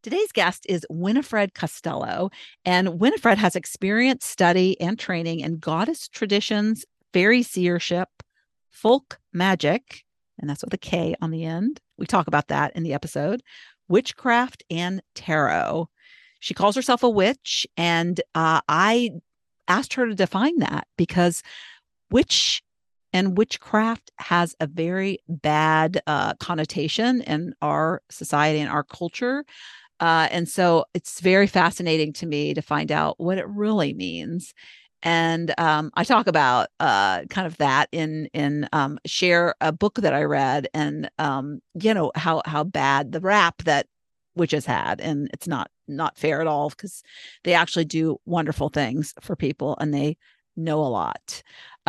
Today's guest is Winifred Costello, and Winifred has experience, study, and training in goddess traditions, fairy seership, folk magic, and that's with a K on the end. We talk about that in the episode, witchcraft, and tarot. She calls herself a witch, and I asked her to define that because witch and witchcraft has a very bad connotation in our society and our culture. And so it's very fascinating to me to find out what it really means. And I talk about kind of that in share a book that I read, and how bad the rap that witches had, and it's not fair at all because they actually do wonderful things for people and they know a lot.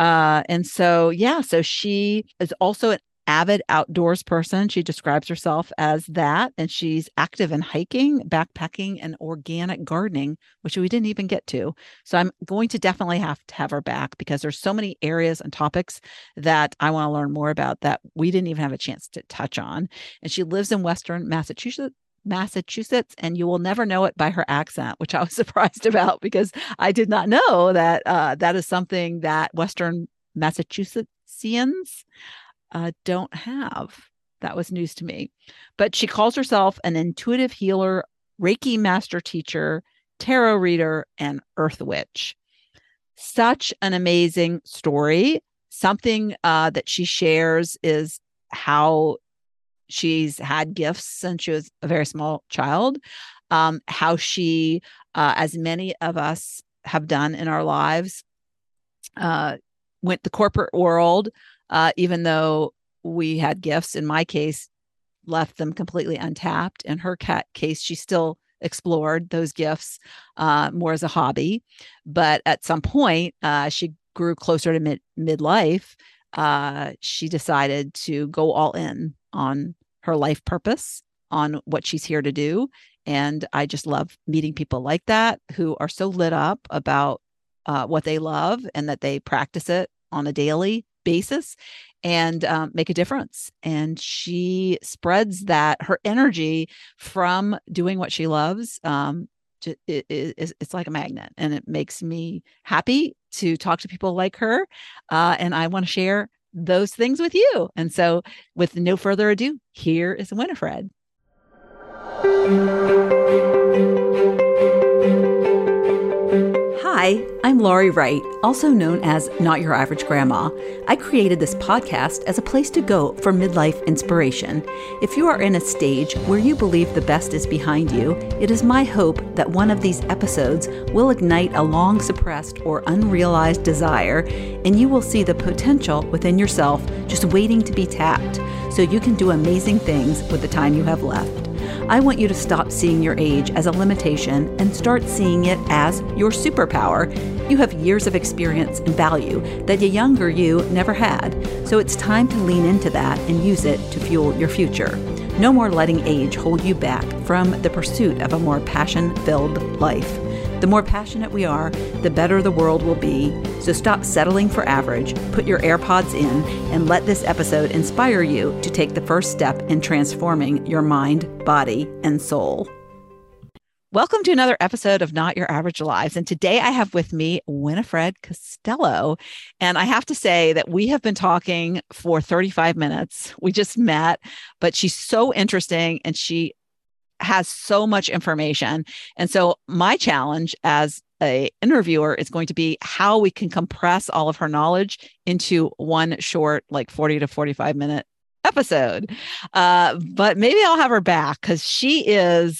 So she is also an avid outdoors person. She describes herself as that, and she's active in hiking, backpacking, and organic gardening, which we didn't even get to. So I'm going to definitely have to have her back because there's so many areas and topics that I want to learn more about that we didn't even have a chance to touch on. And she lives in Western Massachusetts, and you will never know it by her accent, which I was surprised about because I did not know that that is something that Western Massachusettsians don't have. That was news to me. But she calls herself an intuitive healer, Reiki master teacher, tarot reader, and earth witch. Such an amazing story. Something that she shares is how she's had gifts since she was a very small child, how she, as many of us have done in our lives, went the corporate world, even though we had gifts. In my case, left them completely untapped. In her case, she still explored those gifts more as a hobby. But at some point, she grew closer to midlife. She decided to go all in on her life purpose, on what she's here to do. And I just love meeting people like that who are so lit up about what they love and that they practice it on a daily basis and make a difference. And she spreads that, her energy from doing what she loves. It's like a magnet, and it makes me happy to talk to people like her. And I want to share those things with you. And so, with no further ado, here is Winifred. Hi, I'm Laurie Wright, also known as Not Your Average Grandma. I created this podcast as a place to go for midlife inspiration. If you are in a stage where you believe the best is behind you, it is my hope that one of these episodes will ignite a long suppressed or unrealized desire, and you will see the potential within yourself just waiting to be tapped, so you can do amazing things with the time you have left. I want you to stop seeing your age as a limitation and start seeing it as your superpower. You have years of experience and value that a younger you never had, so it's time to lean into that and use it to fuel your future. No more letting age hold you back from the pursuit of a more passion-filled life. The more passionate we are, the better the world will be. So stop settling for average, put your AirPods in, and let this episode inspire you to take the first step in transforming your mind, body, and soul. Welcome to another episode of Not Your Average Lives. And today I have with me Winifred Costello. And I have to say that we have been talking for 35 minutes. We just met, but she's so interesting and she has so much information. And so my challenge as a interviewer is going to be how we can compress all of her knowledge into one short, like 40 to 45 minute episode. But maybe I'll have her back because she is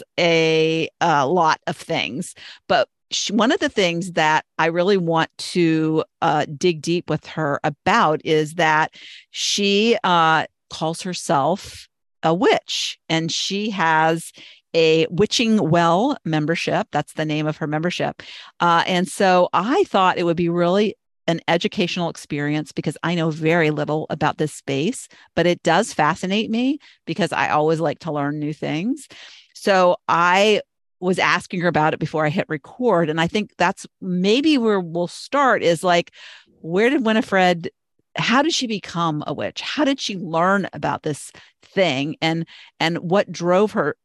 a lot of things. But one of the things that I really want to dig deep with her about is that she calls herself a witch, and she has a Witching Well membership. That's the name of her membership. And so I thought it would be really an educational experience because I know very little about this space, but it does fascinate me because I always like to learn new things. So I was asking her about it before I hit record. And I think that's maybe where we'll start is like, where did Winifred, how did she become a witch? How did she learn about this thing? And what drove her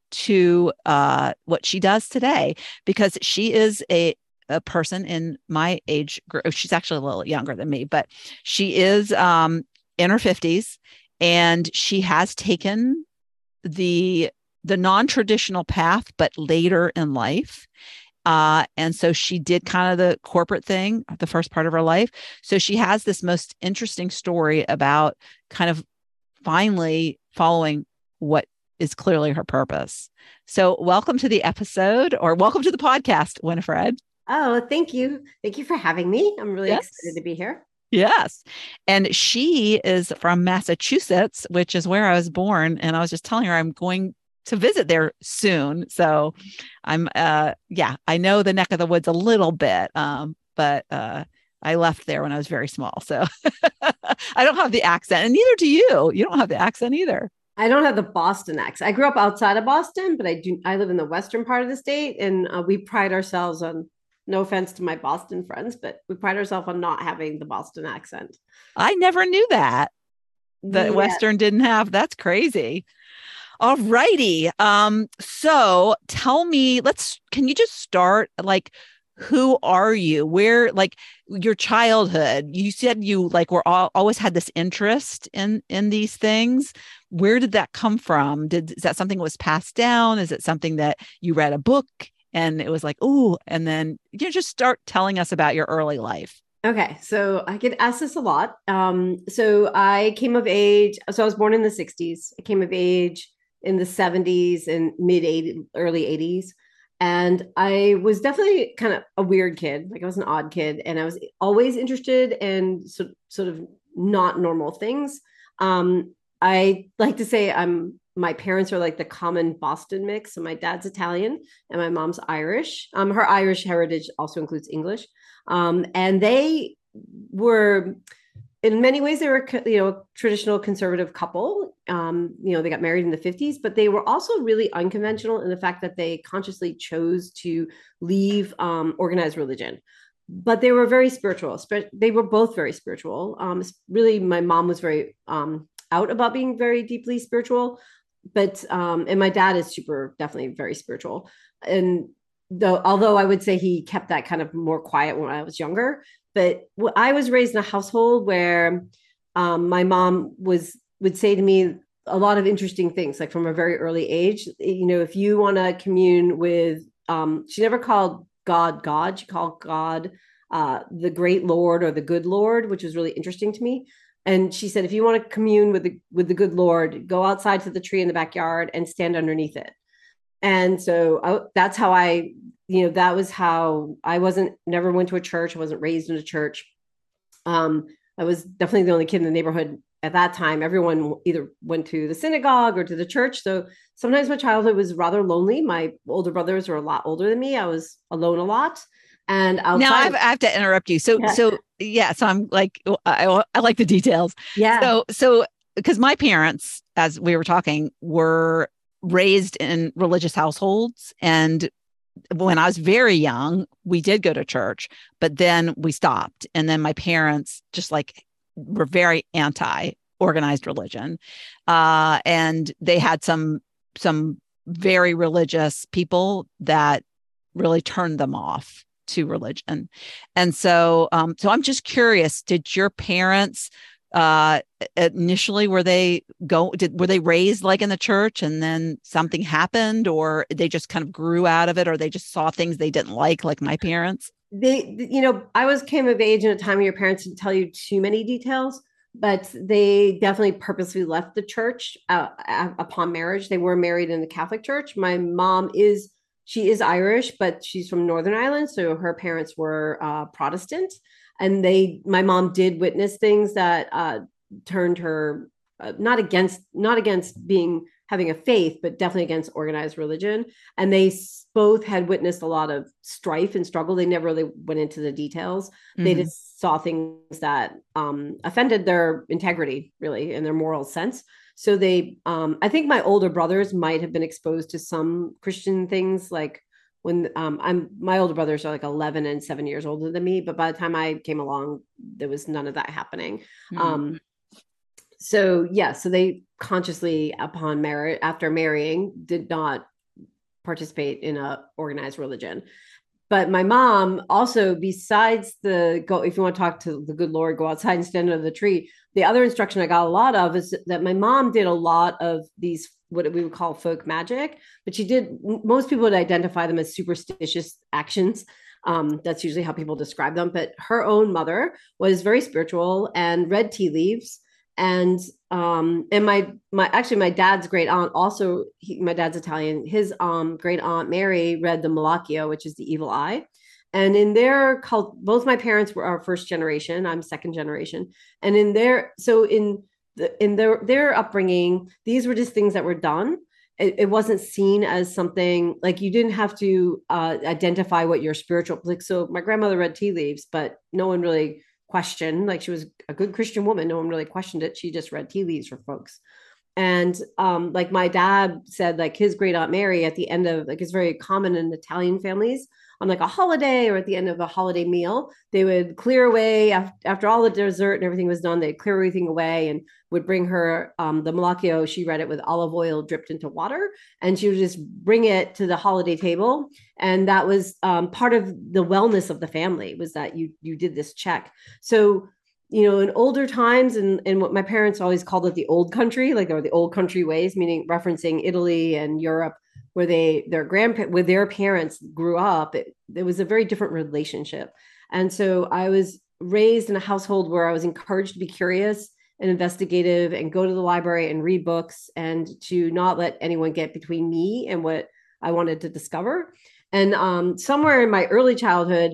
to what she does today, because she is a person in my age group. She's actually a little younger than me, but she is in her 50s, and she has taken the non-traditional path, but later in life. And so she did kind of the corporate thing the first part of her life. So she has this most interesting story about kind of finally following what is clearly her purpose. So welcome to the episode, or welcome to the podcast, Winifred. Oh, thank you. Thank you for having me. I'm really excited Yes. to be here. Yes. And she is from Massachusetts, which is where I was born. And I was just telling her I'm going to visit there soon. So yeah, I know the neck of the woods a little bit. But I left there when I was very small. So I don't have the accent, and neither do you. You don't have the accent either. I don't have the Boston accent. I grew up outside of Boston, but I live in the western part of the state, and we pride ourselves on, no offense to my Boston friends, but we pride ourselves on not having the Boston accent. I never knew that Yeah. Western didn't have. That's crazy. All righty. So tell me, can you just start, like, who are you? Where, like, your childhood, you said you like always had this interest in these things. Where did that come from? Is that something that was passed down? Is it something that you read a book and it was like, oh, and then you just start telling us about your early life? Okay, so I get asked this a lot. So I came of age. So I was born in the '60s. I came of age in the '70s and mid '80s, early '80s, and I was definitely kind of a weird kid. Like I was an odd kid, and I was always interested in sort of not normal things. I like to say my parents are like the common Boston mix. So my dad's Italian and my mom's Irish. Her Irish heritage also includes English. And they were, in many ways, they were, a traditional conservative couple. They got married in the '50s, but they were also really unconventional in the fact that they consciously chose to leave organized religion. But they were very spiritual. They were both very spiritual. Really, my mom was very out about being very deeply spiritual, but and my dad is definitely very spiritual. And although I would say he kept that kind of more quiet when I was younger, but I was raised in a household where my mom would say to me a lot of interesting things, like from a very early age. If you want to commune with, she never called God God. She called God the Great Lord or the Good Lord, which was really interesting to me. And she said, if you want to commune with the good Lord, go outside to the tree in the backyard and stand underneath it. And so that's how that was how I never went to a church. I wasn't raised in a church. I was definitely the only kid in the neighborhood at that time. Everyone either went to the synagogue or to the church. So sometimes my childhood was rather lonely. My older brothers were a lot older than me. I was alone a lot. And Now outside, I have to interrupt you. yeah, So I'm like, I like the details. yeah, So because my parents, as we were talking, were raised in religious households, and when I was very young, we did go to church, but then we stopped. And then my parents just like were very anti organized religion. And they had some very religious people that really turned them off to religion. And so I'm just curious, did your parents initially were they raised like in the church and then something happened, or they just kind of grew out of it, or they just saw things they didn't like my parents? I came of age in a time where your parents didn't tell you too many details, but they definitely purposely left the church upon marriage. They were married in the Catholic Church. My mom she is Irish, but she's from Northern Ireland, so her parents were Protestant, and my mom did witness things that turned her not against being having a faith, but definitely against organized religion. And they both had witnessed a lot of strife and struggle. They never really went into the details. Mm-hmm. They just saw things that offended their integrity, really, and their moral sense. So I think my older brothers might have been exposed to some Christian things, like when my older brothers are like 11 and 7 years older than me, but by the time I came along, there was none of that happening. Mm-hmm. So they consciously, after marrying, did not participate in a organized religion. But my mom also, besides the go, if you want to talk to the good Lord, go outside and stand under the tree. The other instruction I got a lot of is that my mom did a lot of these, what we would call folk magic, but she did, most people would identify them as superstitious actions. That's usually how people describe them. But her own mother was very spiritual and read tea leaves. And my dad's great aunt also, my dad's Italian, his great aunt Mary read the Malacchio, which is the evil eye. And in their cult, both my parents were our first generation, I'm second generation. And in their upbringing, these were just things that were done. It wasn't seen as something like, you didn't have to identify what your spiritual, like, so my grandmother read tea leaves, but no one really questioned, like, she was a good Christian woman, no one really questioned it, she just read tea leaves for folks. And like my dad said, like his great aunt Mary at the end of, like, it's very common in Italian families, on like a holiday or at the end of a holiday meal, they would clear away after all the dessert and everything was done, they'd clear everything away and would bring her the Malacchio. She read it with olive oil dripped into water, and she would just bring it to the holiday table. And that was part of the wellness of the family, was that you did this check. So, you know, in older times, and what my parents always called it, the old country, like, or the old country ways, meaning referencing Italy and Europe, where their parents grew up, it was a very different relationship. And so I was raised in a household where I was encouraged to be curious and investigative and go to the library and read books, and to not let anyone get between me and what I wanted to discover. And somewhere in my early childhood,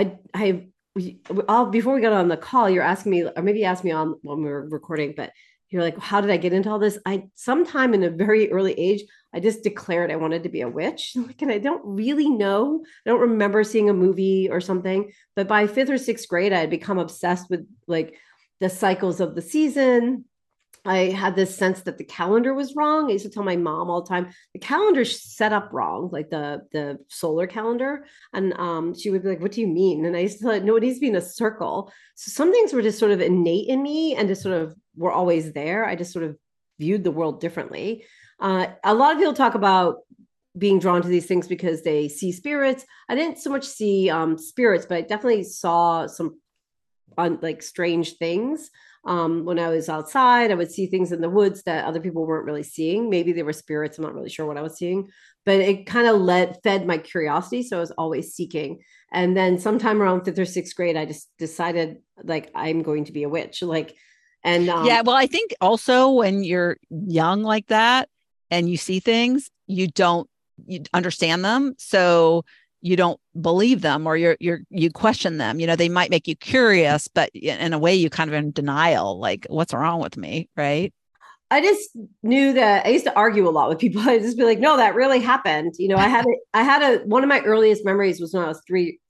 before we got on the call, you're asking me, or maybe you asked me on when we were recording, but you're like, how did I get into all this? Sometime in a very early age, I just declared I wanted to be a witch. And I don't really know. I don't remember seeing a movie or something. But by fifth or sixth grade, I had become obsessed with like the cycles of the season. I had this sense that the calendar was wrong. I used to tell my mom all the time, the calendar's set up wrong, like the solar calendar. And she would be like, what do you mean? And I used to like, no, it needs to be in a circle. So some things were just sort of innate in me and just sort of were always there. I just sort of viewed the world differently. A lot of people talk about being drawn to these things because they see spirits. I didn't so much see spirits, but I definitely saw some like strange things. When I was outside, I would see things in the woods that other people weren't really seeing. Maybe they were spirits. I'm not really sure what I was seeing, but it kind of fed my curiosity. So I was always seeking. And then sometime around fifth or sixth grade, I just decided like, I'm going to be a witch. Like, and yeah, well, I think also when you're young like that and you see things, you understand them. So you don't believe them, or you question them. You know, they might make you curious, but in a way you kind of in denial, like, what's wrong with me, right? I just knew that I used to argue a lot with people. I'd just be like, no, that really happened. You know, one of my earliest memories was when I was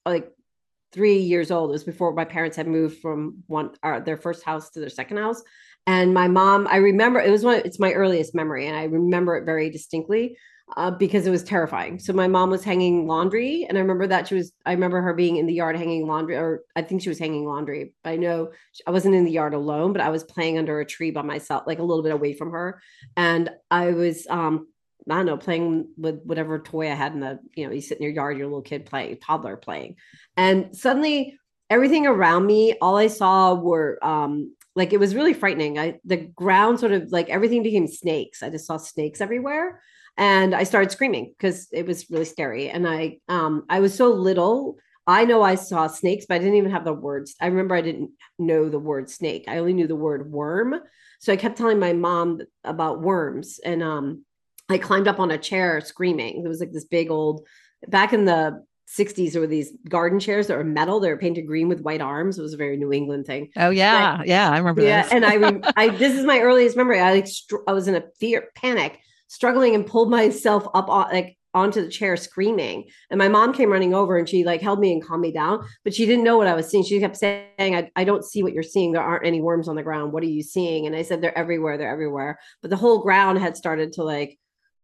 3 years old. It was before my parents had moved from their first house to their second house. And my mom, I remember it's my earliest memory. And I remember it very distinctly. Because it was terrifying. So my mom was hanging laundry, and I remember her being in the yard hanging laundry, or I think she was hanging laundry. But I know I wasn't in the yard alone, but I was playing under a tree by myself, like a little bit away from her. And I was, I don't know, playing with whatever toy I had you sit in your yard, your little kid playing, toddler playing. And suddenly everything around me, all I saw were, like, it was really frightening. The ground sort of like everything became snakes. I just saw snakes everywhere. And I started screaming because it was really scary. And I was so little. I know I saw snakes, but I didn't even have the words. I remember I didn't know the word snake. I only knew the word worm. So I kept telling my mom about worms. And I climbed up on a chair screaming. It was like this big old, back in the 60s, there were these garden chairs that were metal. They were painted green with white arms. It was a very New England thing. Oh yeah. Yeah. I remember Yeah. this. And this is my earliest memory. I was in a panic, struggling, and pulled myself up onto the chair screaming. And my mom came running over and she like held me and calmed me down, but she didn't know what I was seeing. She kept saying, I don't see what you're seeing. There aren't any worms on the ground. What are you seeing? And I said, they're everywhere. They're everywhere. But the whole ground had started to like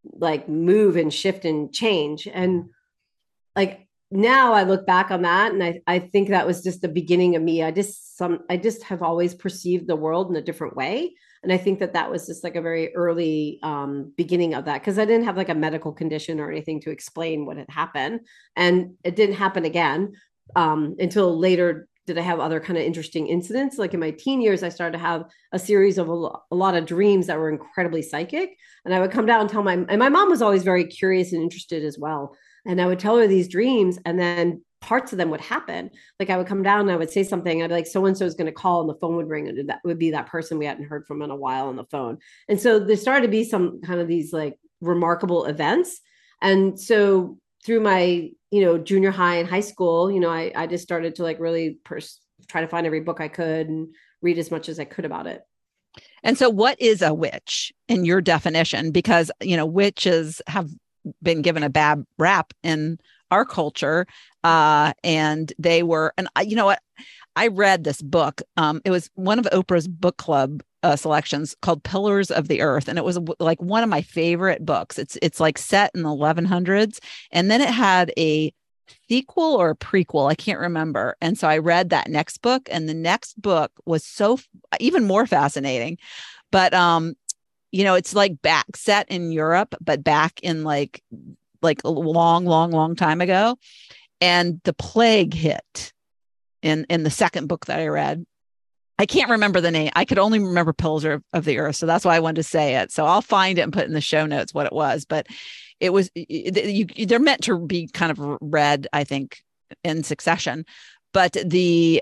move and shift and change. And like, now I look back on that and I think that was just the beginning of me. I just have always perceived the world in a different way. And I think that that was just like a very early beginning of that, because I didn't have like a medical condition or anything to explain what had happened. And it didn't happen again until later. Did I have other kind of interesting incidents? Like in my teen years, I started to have a series of a lot of dreams that were incredibly psychic. And I would come down and tell and my mom was always very curious and interested as well. And I would tell her these dreams, and then parts of them would happen. Like I would come down and I would say something. I'd be like, so and so is going to call, and the phone would ring, and that would be that person we hadn't heard from in a while on the phone. And so there started to be some kind of these like remarkable events. And so through my, junior high and high school, I just started to like really try to find every book I could and read as much as I could about it. And so what is a witch in your definition? Because, witches have been given a bad rap in our culture. And they were, and you know what? I read this book. It was one of Oprah's book club selections called Pillars of the Earth. And it was like one of my favorite books. It's like set in the 1100s. And then it had a sequel or a prequel. I can't remember. And so I read that next book, and the next book was even more fascinating. But, it's like back set in Europe, but back in like a long, long, long time ago. And the plague hit in the second book that I read. I can't remember the name. I could only remember Pillars of the Earth. So that's why I wanted to say it. So I'll find it and put in the show notes what it was. But it was, they're meant to be kind of read, I think, in succession. But the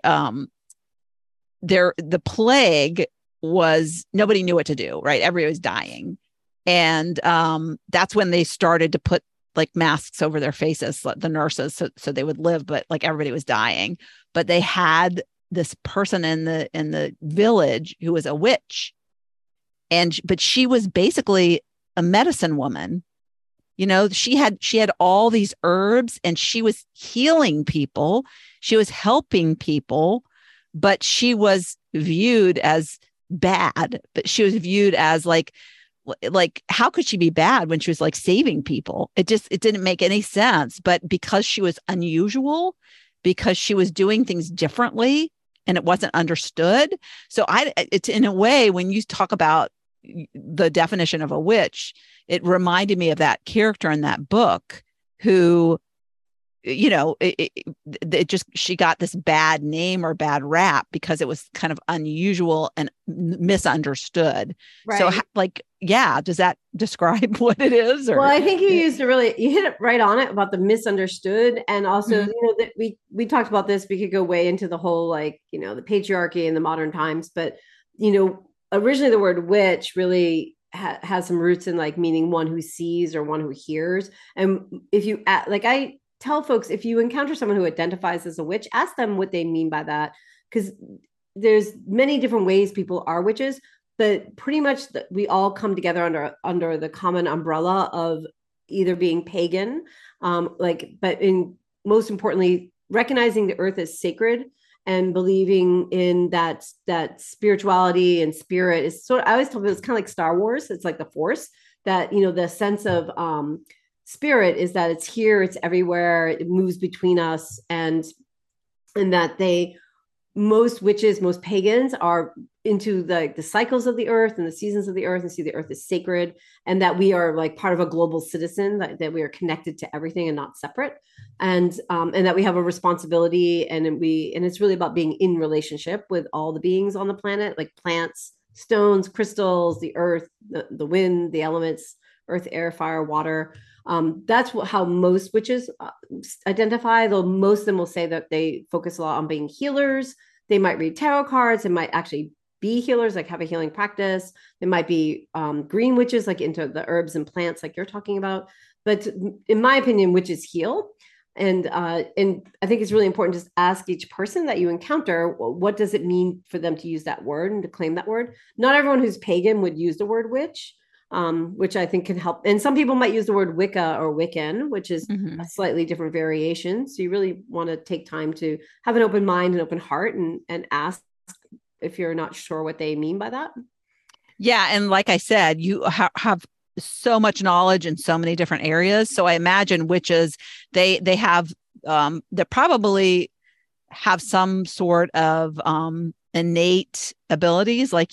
plague was, nobody knew what to do, right? Everybody was dying. And that's when they started to put like masks over their faces, the nurses, so they would live, but like everybody was dying. But they had this person in the village who was a witch, but she was basically a medicine woman. She had all these herbs, and she was healing people. She was helping people, but she was viewed as bad. But she was viewed as like how could she be bad when she was like saving people? It didn't make any sense. But because she was unusual, because she was doing things differently and it wasn't understood. So it's in a way, when you talk about the definition of a witch, it reminded me of that character in that book who, she got this bad name or bad rap because it was kind of unusual and misunderstood. Right. So does that describe what it is? Well, I think you hit it right on it about the misunderstood. And also, that we talked about this, we could go way into the whole, like, the patriarchy in the modern times, but, originally the word witch really has some roots in like meaning one who sees or one who hears. And if you I tell folks, if you encounter someone who identifies as a witch, ask them what they mean by that, because there's many different ways people are witches, but pretty much we all come together under the common umbrella of either being pagan, but most importantly, recognizing the earth as sacred and believing in that spirituality and spirit is I always tell people it's kind of like Star Wars. It's like the Force, that, the sense of spirit is that it's here, it's everywhere, it moves between us, and that most witches, most pagans are into the cycles of the earth and the seasons of the earth, and see the earth as sacred, and that we are like part of a global citizen, that we are connected to everything and not separate, and that we have a responsibility, and it's really about being in relationship with all the beings on the planet, like plants, stones, crystals, the earth, the wind, the elements, earth, air, fire, water. That's how most witches identify, though most of them will say that they focus a lot on being healers. They might read tarot cards. They might actually be healers, like have a healing practice. They might be green witches, like into the herbs and plants like you're talking about. But in my opinion, witches heal. And I think it's really important to just ask each person that you encounter, what does it mean for them to use that word and to claim that word? Not everyone who's pagan would use the word witch. Which I think can help. And some people might use the word Wicca or Wiccan, which is a slightly different variation. So you really want to take time to have an open mind and open heart, and ask if you're not sure what they mean by that. Yeah. And like I said, you have so much knowledge in so many different areas. So I imagine witches, they have, they probably have some sort of innate abilities like you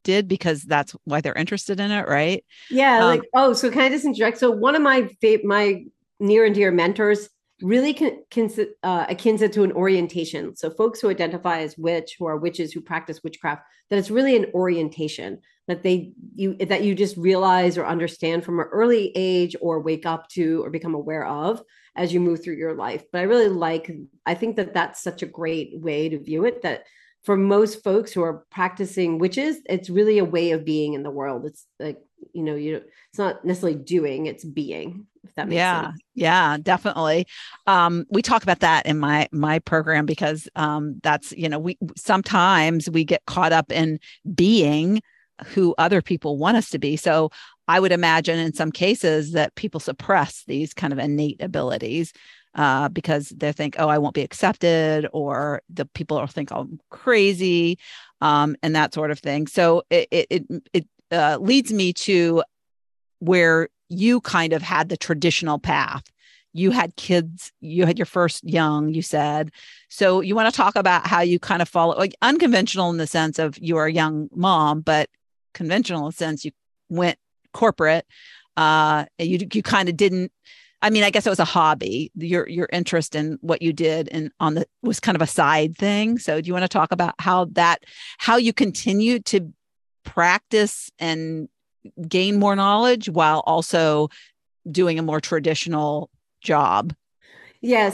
did because that's why they're interested in it, right? Yeah, Um, like so can I just interject? So one of my near and dear mentors really akins it to an orientation. So folks who identify as witch, who are witches, who practice witchcraft, that it's really an orientation that you just realize or understand from an early age, or wake up to, or become aware of as you move through your life. But I think that that's such a great way to view it, that for most folks who are practicing witches, it's really a way of being in the world. It's like, it's not necessarily doing, it's being, if that makes yeah, sense. yeah, definitely. We talk about that in my program because that's, we sometimes we get caught up in being who other people want us to be. So I would imagine in some cases that people suppress these kind of innate abilities because they think, oh, I won't be accepted, or the people will think I'm crazy, and that sort of thing. So it leads me to where you kind of had the traditional path. You had kids, you had your first young, you said. So you want to talk about how you kind of follow, like, unconventional in the sense of you are a young mom, but conventional in the sense you went corporate. You kind of didn't. I mean, I guess it was a hobby. Your interest in what you did and on the was kind of a side thing. So do you want to talk about how you continued to practice and gain more knowledge while also doing a more traditional job? Yeah.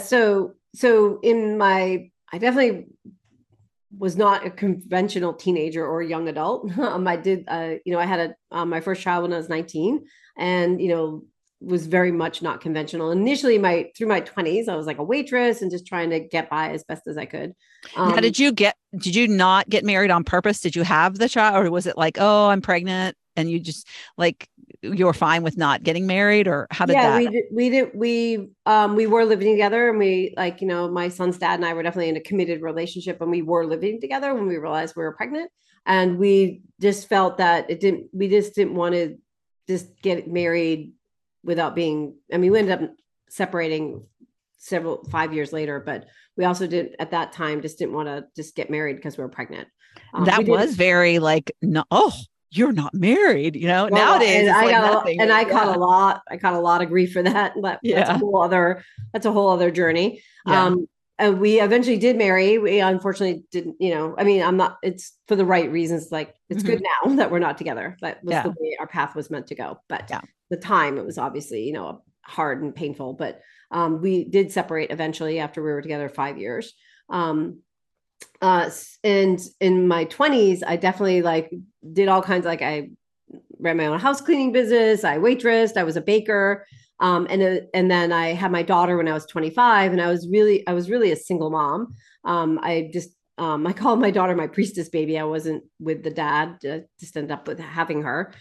I definitely was not a conventional teenager or young adult. I did, I had my first child when I was 19, and, was very much not conventional. Initially, through my 20s, I was like a waitress and just trying to get by as best as I could. Now, did you not get married on purpose? Did you have the child, or was it like, oh, I'm pregnant, and you just like you were fine with not getting married, or how did Yeah, that? we were living together, and my son's dad and I were definitely in a committed relationship, and we were living together when we realized we were pregnant. And we just felt that we just didn't want to just get married without being, I mean, we ended up separating 5 years later, but we also did at that time just didn't want to just get married because we were pregnant. We That did. was very like, no, oh, you're not married. Well, Nowadays it's like nothing. I caught Yeah, a lot of grief for that. But yeah, that's a whole other journey. yeah. And we eventually did marry. We unfortunately didn't, I mean, I'm not, it's for the right reasons. Like, it's Hmm. good now that we're not together. That was the Yeah, way our path was meant to go. But yeah. the time, it was obviously, hard and painful. But we did separate eventually after we were together 5 years. Um, and in my 20s, I definitely like did all kinds, like I ran my own house cleaning business. I waitressed. I was a baker. And then I had my daughter when I was 25, and I was really a single mom. I called my daughter my priestess baby. I wasn't with the dad, just ended up with having her.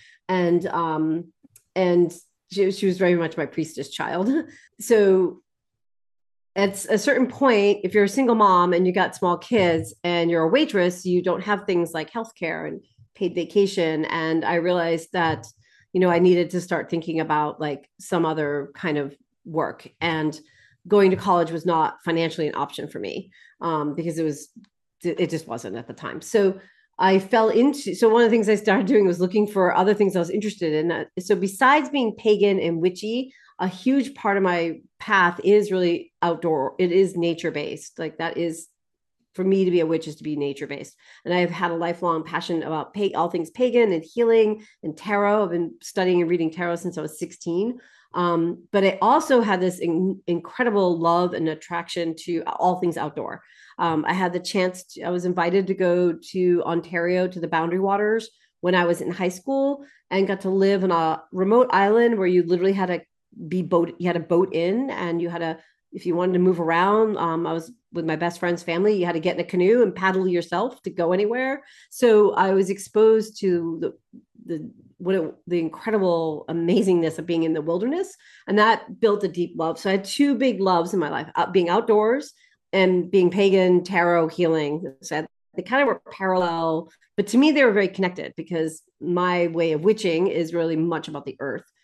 And she was very much my priestess child. So at a certain point, if you're a single mom and you got small kids and you're a waitress, you don't have things like healthcare and paid vacation. And I realized that, I needed to start thinking about like some other kind of work. And going to college was not financially an option for me, because it just wasn't at the time. So one of the things I started doing was looking for other things I was interested in. So besides being pagan and witchy, a huge part of my path is really outdoor. It is nature based. Like, that is, for me to be a witch is to be nature based. And I've had a lifelong passion about all things pagan and healing and tarot. I've been studying and reading tarot since I was 16. But I also had this incredible love and attraction to all things outdoor. I had the chance I was invited to go to Ontario to the Boundary Waters when I was in high school, and got to live on a remote island where you literally had to you had a boat in, and you had to, if you wanted to move around, I was with my best friend's family, you had to get in a canoe and paddle yourself to go anywhere. So I was exposed to the incredible amazingness of being in the wilderness, and that built a deep love. So I had two big loves in my life: being outdoors and being pagan, tarot, healing. So they kind of were parallel, but to me they were very connected, because my way of witching is really much about the earth.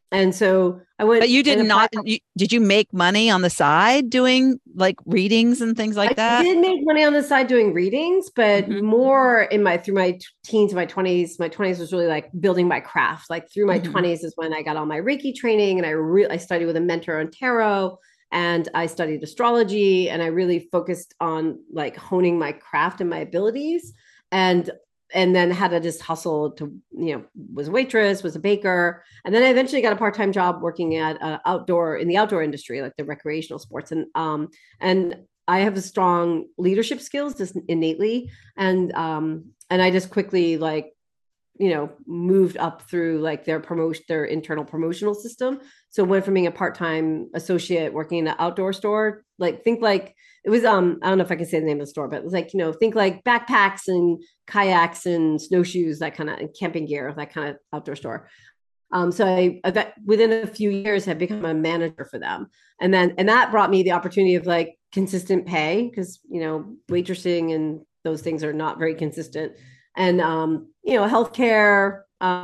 And so I went. But you did and not, applied. did you make money on the side doing like readings and things like I that? did make money on the side doing readings, but Hmm. more in my through my teens, my 20s. My 20s was really like building my craft. Like through my Hmm. 20s is when I got all my Reiki training, and I studied with a mentor on tarot, and I studied astrology, and I really focused on like honing my craft and my abilities, and then had to just hustle to, was a waitress, was a baker, and then I eventually got a part-time job working at outdoor in the outdoor industry, like the recreational sports, and I have a strong leadership skills just innately, and I just quickly like moved up through like their internal promotional system. So went from being a part-time associate working in an outdoor store, like think like it was I don't know if I can say the name of the store, but it was like think like backpacks and kayaks and snowshoes, that kind of, and camping gear, that kind of outdoor store. So I got, within a few years, had become a manager for them, and that brought me the opportunity of like consistent pay, because waitressing and those things are not very consistent, and healthcare,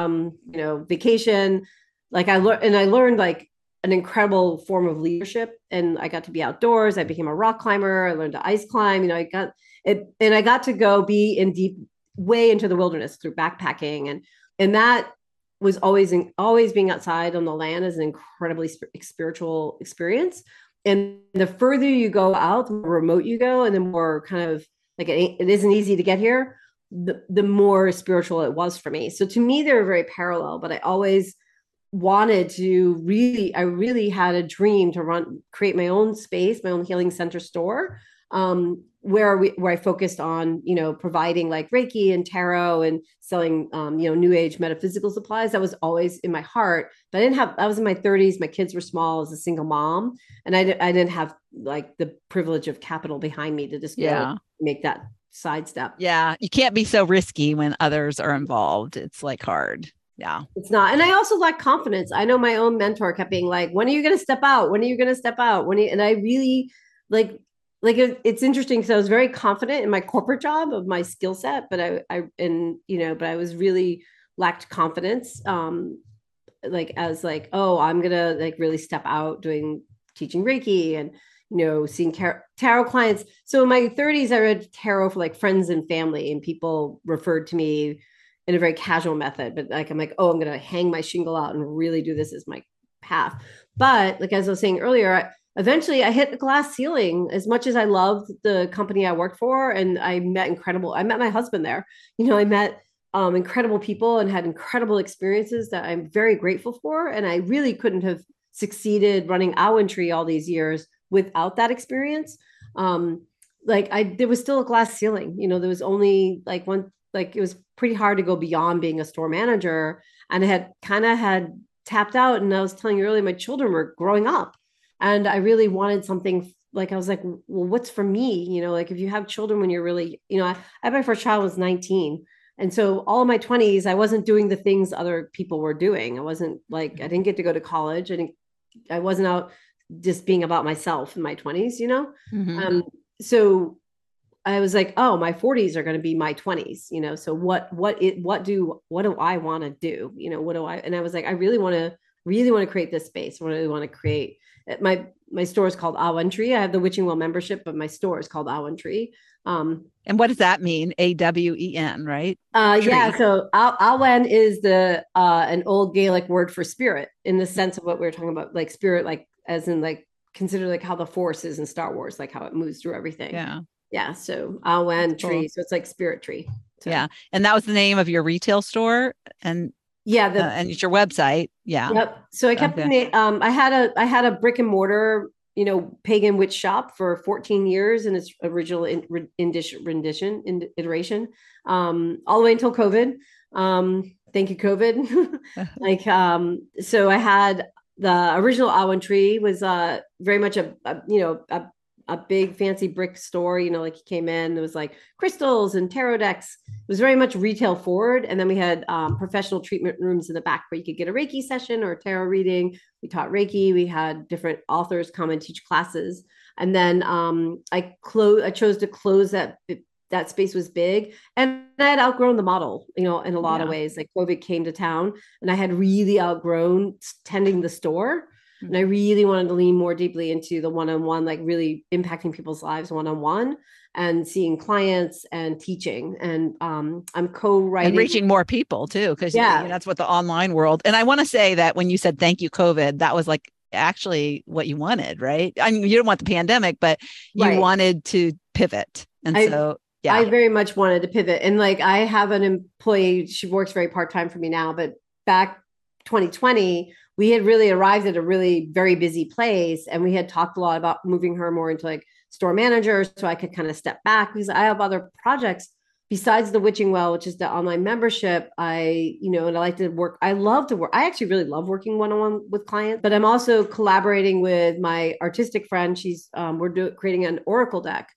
vacation. Like I learned like an incredible form of leadership, and I got to be outdoors. I became a rock climber. I learned to ice climb. I got it, and I got to go be in deep, way into the wilderness through backpacking, and that was always being outside on the land is an incredibly spiritual experience. And the further you go out, the more remote you go, and the more kind of like it isn't easy to get here, the more spiritual it was for me. So to me, they were very parallel, but I always wanted to I really had a dream to create my own space, my own healing center store, where I focused on, providing like Reiki and tarot and selling, new age metaphysical supplies. That was always in my heart, but I was in my 30s. My kids were small as a single mom. And I didn't have like the privilege of capital behind me to just go Yeah. make that sidestep. Yeah. You can't be so risky when others are involved. It's like hard. Yeah. It's not. And I also lack confidence. I know my own mentor kept being like, when are you going to step out? When are you going to step out? And I really like, it's interesting because I was very confident in my corporate job of my skill set, but but I was really lacked confidence. Like as like, oh, I'm going to like really step out doing teaching Reiki and, seeing tarot clients. So in my 30s, I read tarot for like friends and family, and people referred to me in a very casual method, but like I'm like, oh, I'm gonna hang my shingle out and really do this as my path. But like as I was saying earlier, eventually I hit a glass ceiling. As much as I loved the company I worked for, and I met my husband there. I met incredible people and had incredible experiences that I'm very grateful for. And I really couldn't have succeeded running Owentree all these years without that experience. There was still a glass ceiling. There was only like one, like it was pretty hard to go beyond being a store manager. And I had tapped out. And I was telling you earlier, my children were growing up, and I really wanted something. Like I was like, well, what's for me? Like if you have children when you're really, I had my first child was 19. And so all of my 20s, I wasn't doing the things other people were doing. I wasn't like, I didn't get to go to college. I wasn't out just being about myself in my 20s, Mm-hmm. So I was like, oh, my 40s are going to be my 20s, so what do I want to do? What do I, and I was like, I really want to create this space. I really want to create my store is called Awentree. I have the Witching Well membership, but my store is called Awentree. And what does that mean? AWEN, right? Yeah. Tree. So Awen is the an old Gaelic word for spirit, in the sense of what we were talking about, like spirit, like as in like consider like how the Force is in Star Wars, like how it moves through everything. Yeah. Yeah. So That's Awen cool. tree. So it's like spirit tree. So Yeah. And that was the name of your retail store yeah, and it's your website. Yeah. yep. So I kept the Okay. name. I had a brick and mortar, pagan witch shop for 14 years in its original iteration, all the way until COVID. Thank you, COVID. So I had the original Awentree was very much a big fancy brick store. Like you came in, there was like crystals and tarot decks. It was very much retail forward. And then we had professional treatment rooms in the back where you could get a Reiki session or a tarot reading. We taught Reiki. We had different authors come and teach classes. And then I chose to close that that space was big. And I had outgrown the model, in a lot of Yeah. ways. Like COVID came to town and I had really outgrown tending the store. And I really wanted to lean more deeply into the one-on-one, like really impacting people's lives one-on-one and seeing clients and teaching. And I'm co-writing. And reaching more people too, because Yeah. that's what the online world. And I want to say that when you said thank you, COVID, that was like actually what you wanted, right? I mean, you didn't want the pandemic, but you Right. wanted to pivot. And so, yeah. I very much wanted to pivot. And like I have an employee, she works very part-time for me now, but back 2020, we had really arrived at a really very busy place. And we had talked a lot about moving her more into like store manager so I could kind of step back because I have other projects besides the Witching Well, which is the online membership. And I like to work. I love to work. I actually really love working one-on-one with clients, but I'm also collaborating with my artistic friend. We're creating an Oracle deck.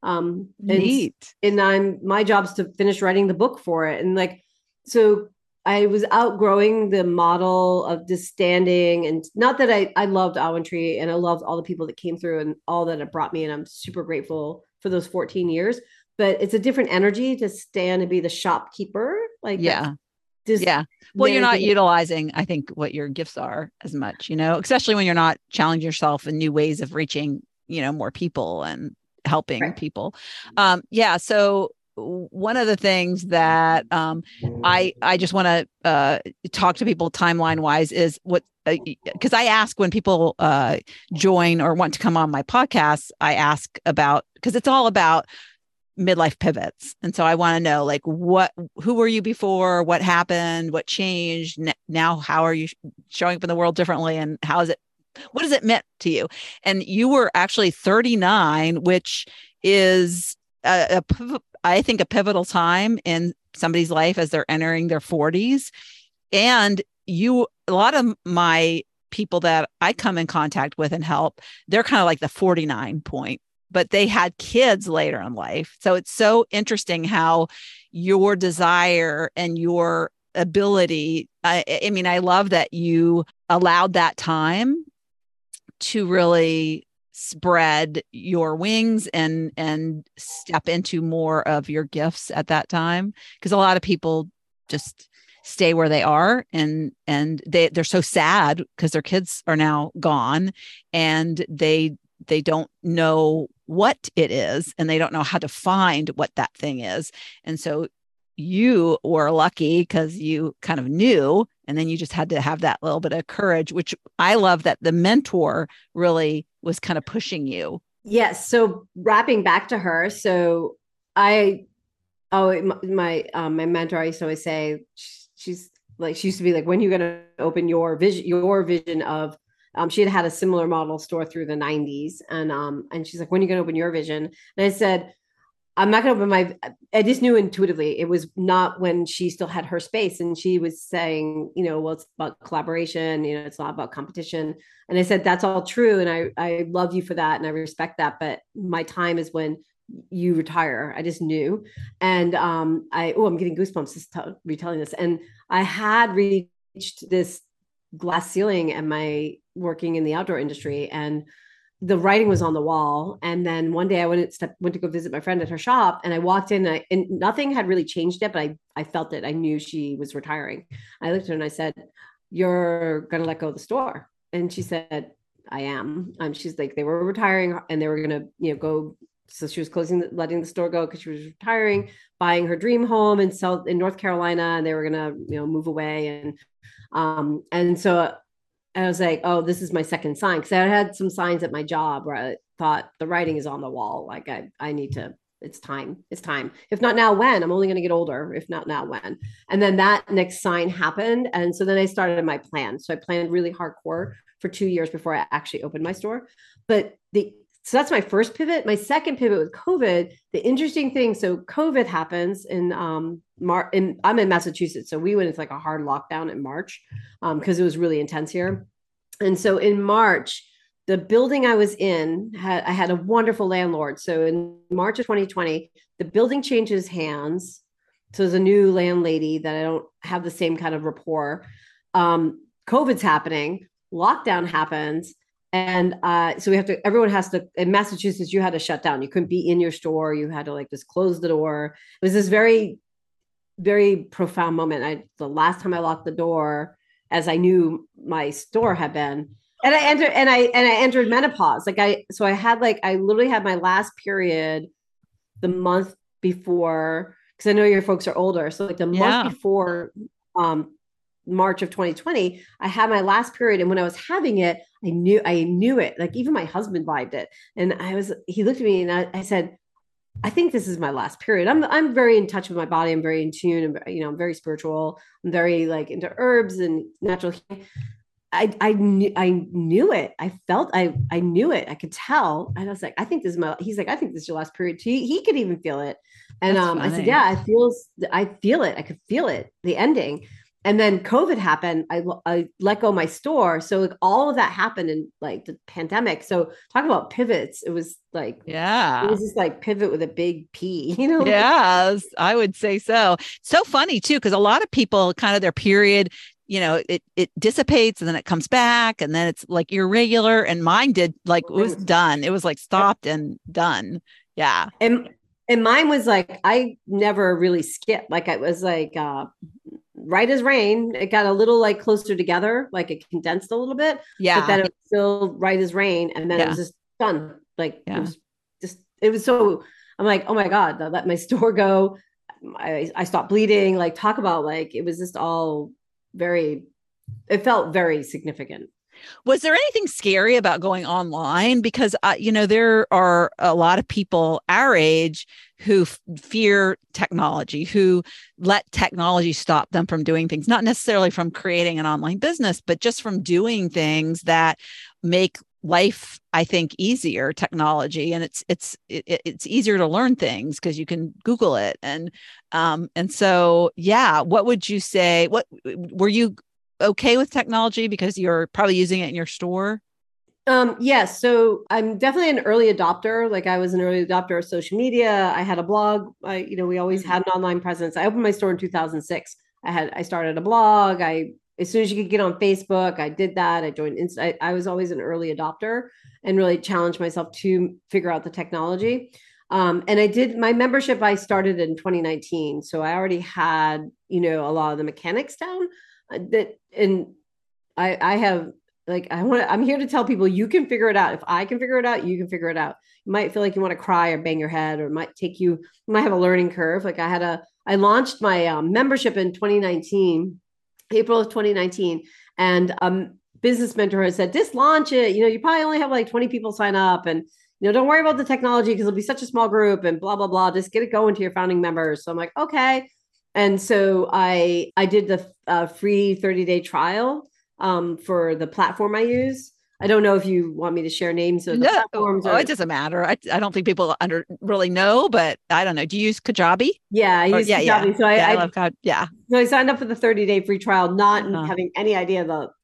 Neat. And my job's to finish writing the book for it. And like, so I was outgrowing the model of just standing, and not that I loved Almond Tree and I loved all the people that came through and all that it brought me. And I'm super grateful for those 14 years, but it's a different energy to stand and be the shopkeeper. Like, yeah. Just yeah. Well, you're not managing. utilizing, I think, what your gifts are as much, especially when you're not challenging yourself in new ways of reaching, more people and helping Right. people. Yeah. So one of the things that I just want to talk to people timeline wise is what, because I ask when people join or want to come on my podcast, I ask about, because it's all about midlife pivots. And so I want to know, like, who were you before? What happened? What changed? Now, how are you showing up in the world differently? And what does it meant to you? And you were actually 39, which is I think a pivotal time in somebody's life as they're entering their 40s. And a lot of my people that I come in contact with and help, they're kind of like the 49 point, but they had kids later in life. So it's so interesting how your desire and your ability, I mean, I love that you allowed that time to really spread your wings and step into more of your gifts at that time, because a lot of people just stay where they are and they're so sad because their kids are now gone and they don't know what it is and they don't know how to find what that thing is. And so you were lucky because you kind of knew, and then you just had to have that little bit of courage, which I love that the mentor really was kind of pushing you. Yes. So wrapping back to her. So my mentor, I used to always say, she's like, she used to be like, when are you going to open your vision of, she had a similar model store through the 90s. And she's like, when are you going to open your vision? And I said, I'm not going to open I just knew intuitively it was not when she still had her space. And she was saying, well, it's about collaboration, it's not about competition. And I said, that's all true. And I love you for that. And I respect that. But my time is when you retire. I just knew. And I'm getting goosebumps just retelling this. And I had reached this glass ceiling at my working in the outdoor industry, and the writing was on the wall. And then one day I went to go visit my friend at her shop, and I walked in and nothing had really changed yet, but I felt it. I knew she was retiring. I looked at her and I said, "You're going to let go of the store?" And she said, "I am." She's like, they were retiring and they were going to, go. So she was letting the store go because she was retiring, buying her dream home in North Carolina, and they were going to, move away. And so I was like, oh, this is my second sign. Because I had some signs at my job where I thought the writing is on the wall. Like I need to, it's time. It's time. If not now, when? I'm only going to get older. If not now, when? And then that next sign happened. And so then I started my plan. So I planned really hardcore for 2 years before I actually opened my store. So that's my first pivot. My second pivot with COVID, the interesting thing. So COVID happens in March, and I'm in Massachusetts. So we went into like a hard lockdown in March because it was really intense here. And so in March, the building I was in I had a wonderful landlord. So in March of 2020, the building changes hands. So there's a new landlady that I don't have the same kind of rapport. COVID's happening, lockdown happens. And so everyone has to, in Massachusetts, you had to shut down. You couldn't be in your store. You had to like just close the door. It was this very, very profound moment. The last time I locked the door, as I knew my store had been, and I entered menopause. I literally had my last period the month before, because I know your folks are older. So like the month before March of 2020, I had my last period. And when I was having it, I knew it. Like even my husband vibed it. And he looked at me and I said, I think this is my last period. I'm very in touch with my body. I'm very in tune. And I'm very spiritual. I'm very like into herbs and natural healing. I knew it. I knew it. I could tell. And I was like, I think this is he's like, I think this is your last period too. He could even feel it. And I said, yeah, I feel it. I could feel it, the ending. And then COVID happened. I let go of my store. So like all of that happened in like the pandemic. So talk about pivots. It was like, it was just like pivot with a big P, Yes, I would say so. So funny too, because a lot of people kind of their period, it dissipates and then it comes back and then it's like irregular. And mine did like, it was done. It was like stopped and done. Yeah. And mine was like, I never really skipped. Like it was like, right as rain. It got a little like closer together, like it condensed a little bit. Yeah. But then it was still right as rain. And then it was just done. Like it was so, I'm like, oh my God, I let my store go. I stopped bleeding. Like talk about like, it was just all it felt very significant. Was there anything scary about going online? Because, there are a lot of people our age who fear technology, who let technology stop them from doing things, not necessarily from creating an online business, but just from doing things that make life, I think, easier, technology. And it's easier to learn things because you can Google it. And so, yeah, what would you say? What were you okay with technology because you're probably using it in your store? Yes. So I'm definitely an early adopter. Like I was an early adopter of social media. I had a blog. We always had an online presence. I opened my store in 2006. I started a blog. As soon as you could get on Facebook, I did that. I joined I was always an early adopter and really challenged myself to figure out the technology. And I did my membership. I started in 2019. So I already had, a lot of the mechanics down. And I have like I'm here to tell people you can figure it out. If I can figure it out, you can figure it out. You might feel like you want to cry or bang your head, or it might you might have a learning curve. Like I launched my membership in 2019, April of 2019, and business mentor has said, just launch it. You probably only have like 20 people sign up, and don't worry about the technology because it'll be such a small group and blah blah blah. Just get it going to your founding members. So I'm like, okay. And so I did the free 30-day trial for the platform I use. I don't know if you want me to share names of the platforms. It doesn't matter. I don't think people really know, but I don't know. Do you use Kajabi? Yeah, I use Kajabi. So I love Kajabi. Yeah. So I signed up for the 30-day free trial, not having any idea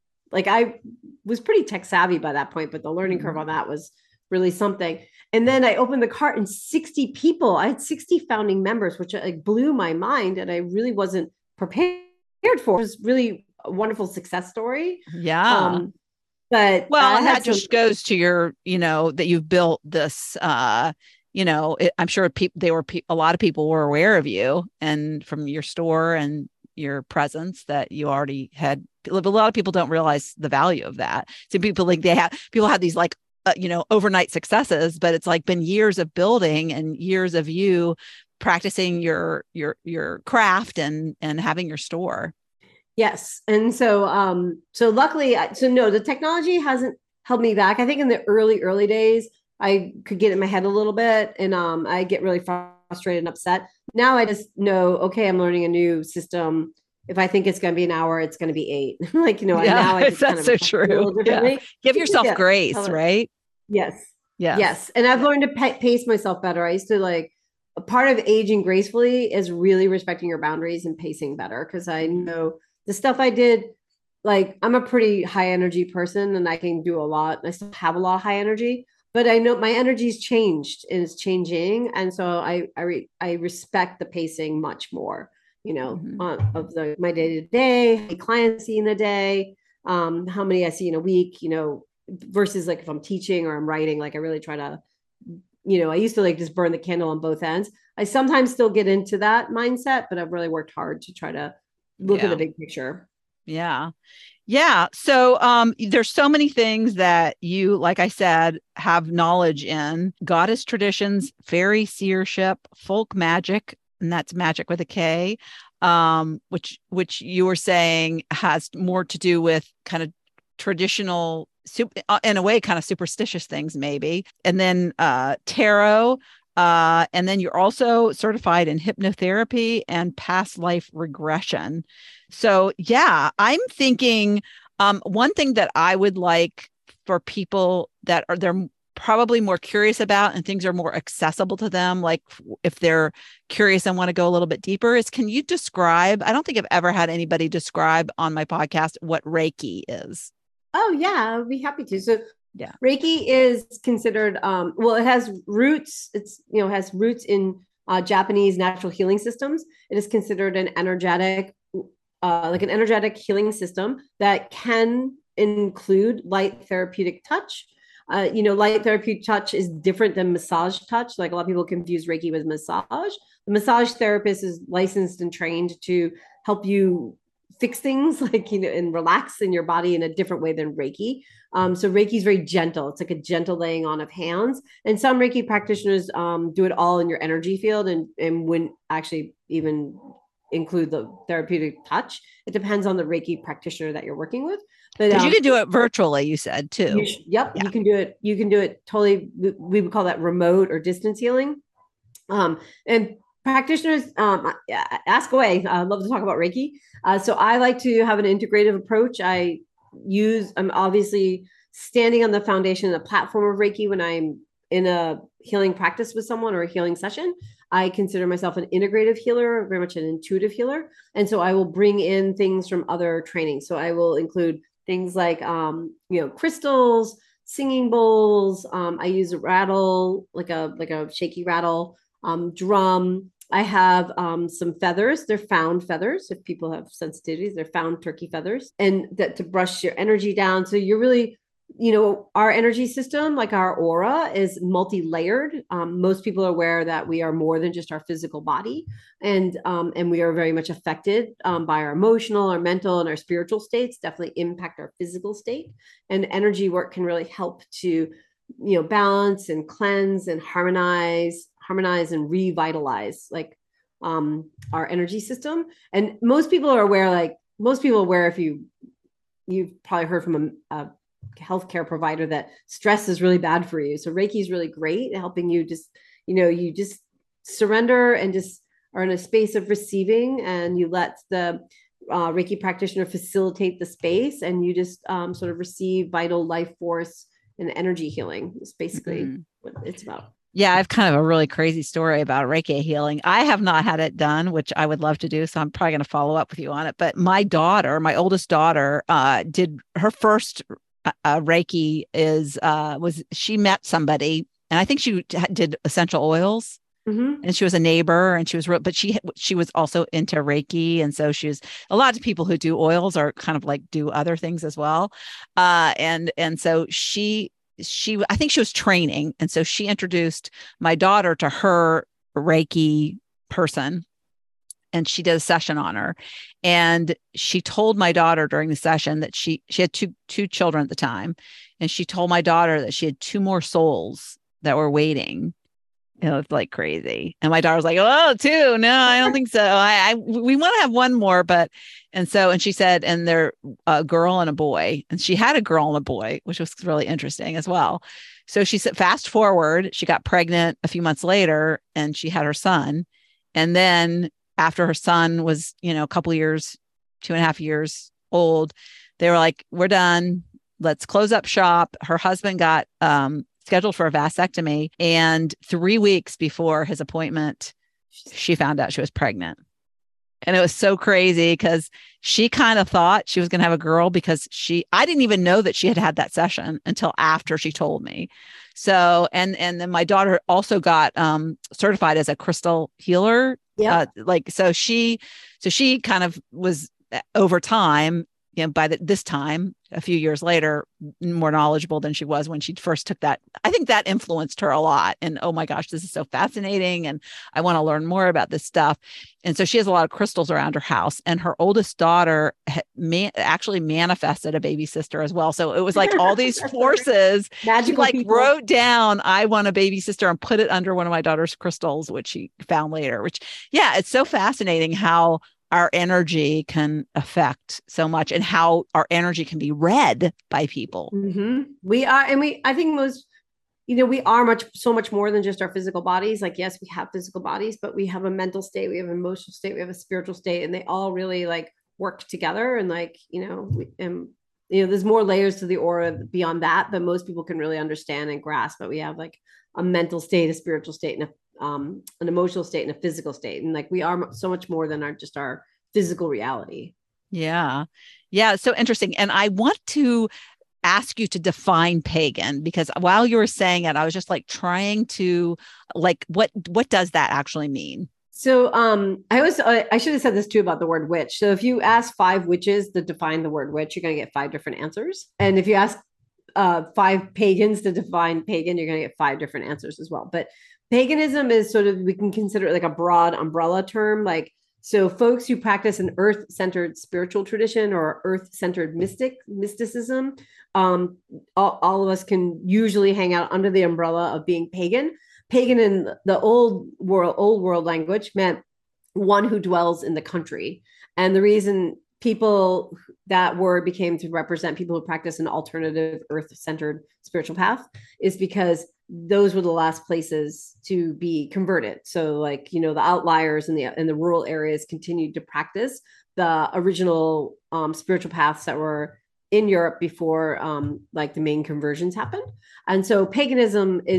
I was pretty tech savvy by that point, but the learning curve on that was really something. And then I opened the cart and 60 people. I had 60 founding members, which like blew my mind, and I really wasn't prepared for. It was really a wonderful success story. Yeah. But that just goes to your, that you've built this. I'm sure a lot of people were aware of you and from your store and your presence that you already had. A lot of people don't realize the value of that. So people think people have these like overnight successes, but it's like been years of building and years of you practicing your craft and having your store. Yes. And so luckily, no, the technology hasn't held me back. I think in the early days, I could get in my head a little bit and I get really frustrated and upset. Now I just know, okay, I'm learning a new system. If I think it's going to be an hour, it's going to be 8. Now I just that's so true. Yeah. Give yourself grace, right? Yes. And I've learned to pace myself better. I used to a part of aging gracefully is really respecting your boundaries and pacing better. Cause I know the stuff I did, like I'm a pretty high energy person and I can do a lot. I still have a lot of high energy, but I know my energy's changed and it's changing. And so I respect the pacing much more, of my day to day, how many clients I see in a day, how many I see in a week, versus like if I'm teaching or I'm writing, like I really try to, I used to like just burn the candle on both ends. I sometimes still get into that mindset, but I've really worked hard to try to look at the Yeah. big picture. Yeah. Yeah. So there's so many things that you, like I said, have knowledge in: goddess traditions, fairy seership, folk magic, and that's magic with a K, which you were saying has more to do with kind of traditional, in a way, kind of superstitious things, maybe. And then tarot. And then you're also certified in hypnotherapy and past life regression. So, yeah, I'm thinking one thing that I would like for people that they're probably more curious about and things are more accessible to them, like if they're curious and want to go a little bit deeper, is can you describe? I don't think I've ever had anybody describe on my podcast what Reiki is. Oh yeah, I'd be happy to. So Yeah. Reiki is considered well, it has roots. It's has roots in Japanese natural healing systems. It is considered an energetic, like an energetic healing system that can include light therapeutic touch. Light therapeutic touch is different than massage touch. Like a lot of people confuse Reiki with massage. The massage therapist is licensed and trained to help you fix things like and relax in your body in a different way than Reiki. So Reiki is very gentle. It's like a gentle laying on of hands, and some Reiki practitioners do it all in your energy field and wouldn't actually even include the therapeutic touch. It depends on the Reiki practitioner that you're working with. But Because you can do it virtually, you said too. Yep, Yeah. you can do it. You can do it totally. We would call that remote or distance healing. And practitioners, ask away. I love to talk about Reiki. So I like to have an integrative approach. I'm obviously standing on the foundation and the platform of Reiki when I'm in a healing practice with someone or a healing session. I consider myself an integrative healer, very much an intuitive healer. And so I will bring in things from other trainings. So I will include things like, crystals, singing bowls. I use a rattle, like a shaky rattle, drum. I have some feathers. They're found feathers. If people have sensitivities, they're found turkey feathers, and that to brush your energy down. So you're really, our energy system, like our aura, is multi-layered. Most people are aware that we are more than just our physical body, and we are very much affected by our emotional, our mental, and our spiritual states. Definitely impact our physical state, and energy work can really help to balance and cleanse and harmonize and revitalize like our energy system. And most people are aware, if you've probably heard from a healthcare provider, that stress is really bad for you. So Reiki is really great at helping you just, you just surrender and just are in a space of receiving, and you let the Reiki practitioner facilitate the space, and you just sort of receive vital life force and energy healing. Is basically what it's about. Yeah, I have kind of a really crazy story about Reiki healing. I have not had it done, which I would love to do. So I'm probably going to follow up with you on it. But my oldest daughter, did her first Reiki was she met somebody, and I think she did essential oils. Mm-hmm. And she was a neighbor, and but she was also into Reiki, and so she was. A lot of people who do oils are kind of like do other things as well, and so she I think she was training, and so she introduced my daughter to her Reiki person, and she did a session on her, and she told my daughter during the session that she had two children at the time, and she told my daughter that she had two more souls that were waiting. It was like crazy. And my daughter was like, "Oh, two? No, I don't think so. We want to have one more." And she said, and they're a girl and a boy. And she had a girl and a boy, which was really interesting as well. So she said, fast forward, she got pregnant a few months later, and she had her son. And then after her son was, a couple years, 2.5 years old, they were like, "We're done. Let's close up shop." Her husband got scheduled for a vasectomy, and 3 weeks before his appointment, she found out she was pregnant. And it was so crazy because she kind of thought she was going to have a girl, because I didn't even know that she had had that session until after she told me. So, and then my daughter also got certified as a crystal healer. Yeah. So she kind of was, over time, by this time, a few years later, more knowledgeable than she was when she first took that. I think that influenced her a lot. And oh my gosh, this is so fascinating. And I want to learn more about this stuff. And so she has a lot of crystals around her house. And her oldest daughter actually manifested a baby sister as well. So it was like all these forces. Magical she like people. wrote down, I want a baby sister, and put it under one of my daughter's crystals, which she found later, which, yeah, it's so fascinating how our energy can affect so much and how our energy can be read by people. Mm-hmm. I think most, we are so much more than just our physical bodies. Like, yes, we have physical bodies, but we have a mental state, we have an emotional state, we have a spiritual state, and they all really like work together. And like, there's more layers to the aura beyond that most people can really understand and grasp. But we have like a mental state, a spiritual state, and an emotional state, and a physical state. And like, we are so much more than our physical reality. Yeah. Yeah. So interesting. And I want to ask you to define pagan, because while you were saying it, I was just like trying to like, what does that actually mean? So I should have said this too about the word witch. So if you ask 5 witches to define the word witch, you're going to get 5 different answers. And if you ask 5 pagans to define pagan, you're going to get 5 different answers as well. But paganism is sort of, we can consider it like a broad umbrella term. Like, so folks who practice an earth-centered spiritual tradition or earth-centered mysticism, all of us can usually hang out under the umbrella of being pagan. Pagan in the old world language meant one who dwells in the country. And the reason that word became to represent people who practice an alternative earth-centered spiritual path is because those were the last places to be converted. So like, the outliers in the rural areas continued to practice the original spiritual paths that were in Europe before like the main conversions happened. And so pagans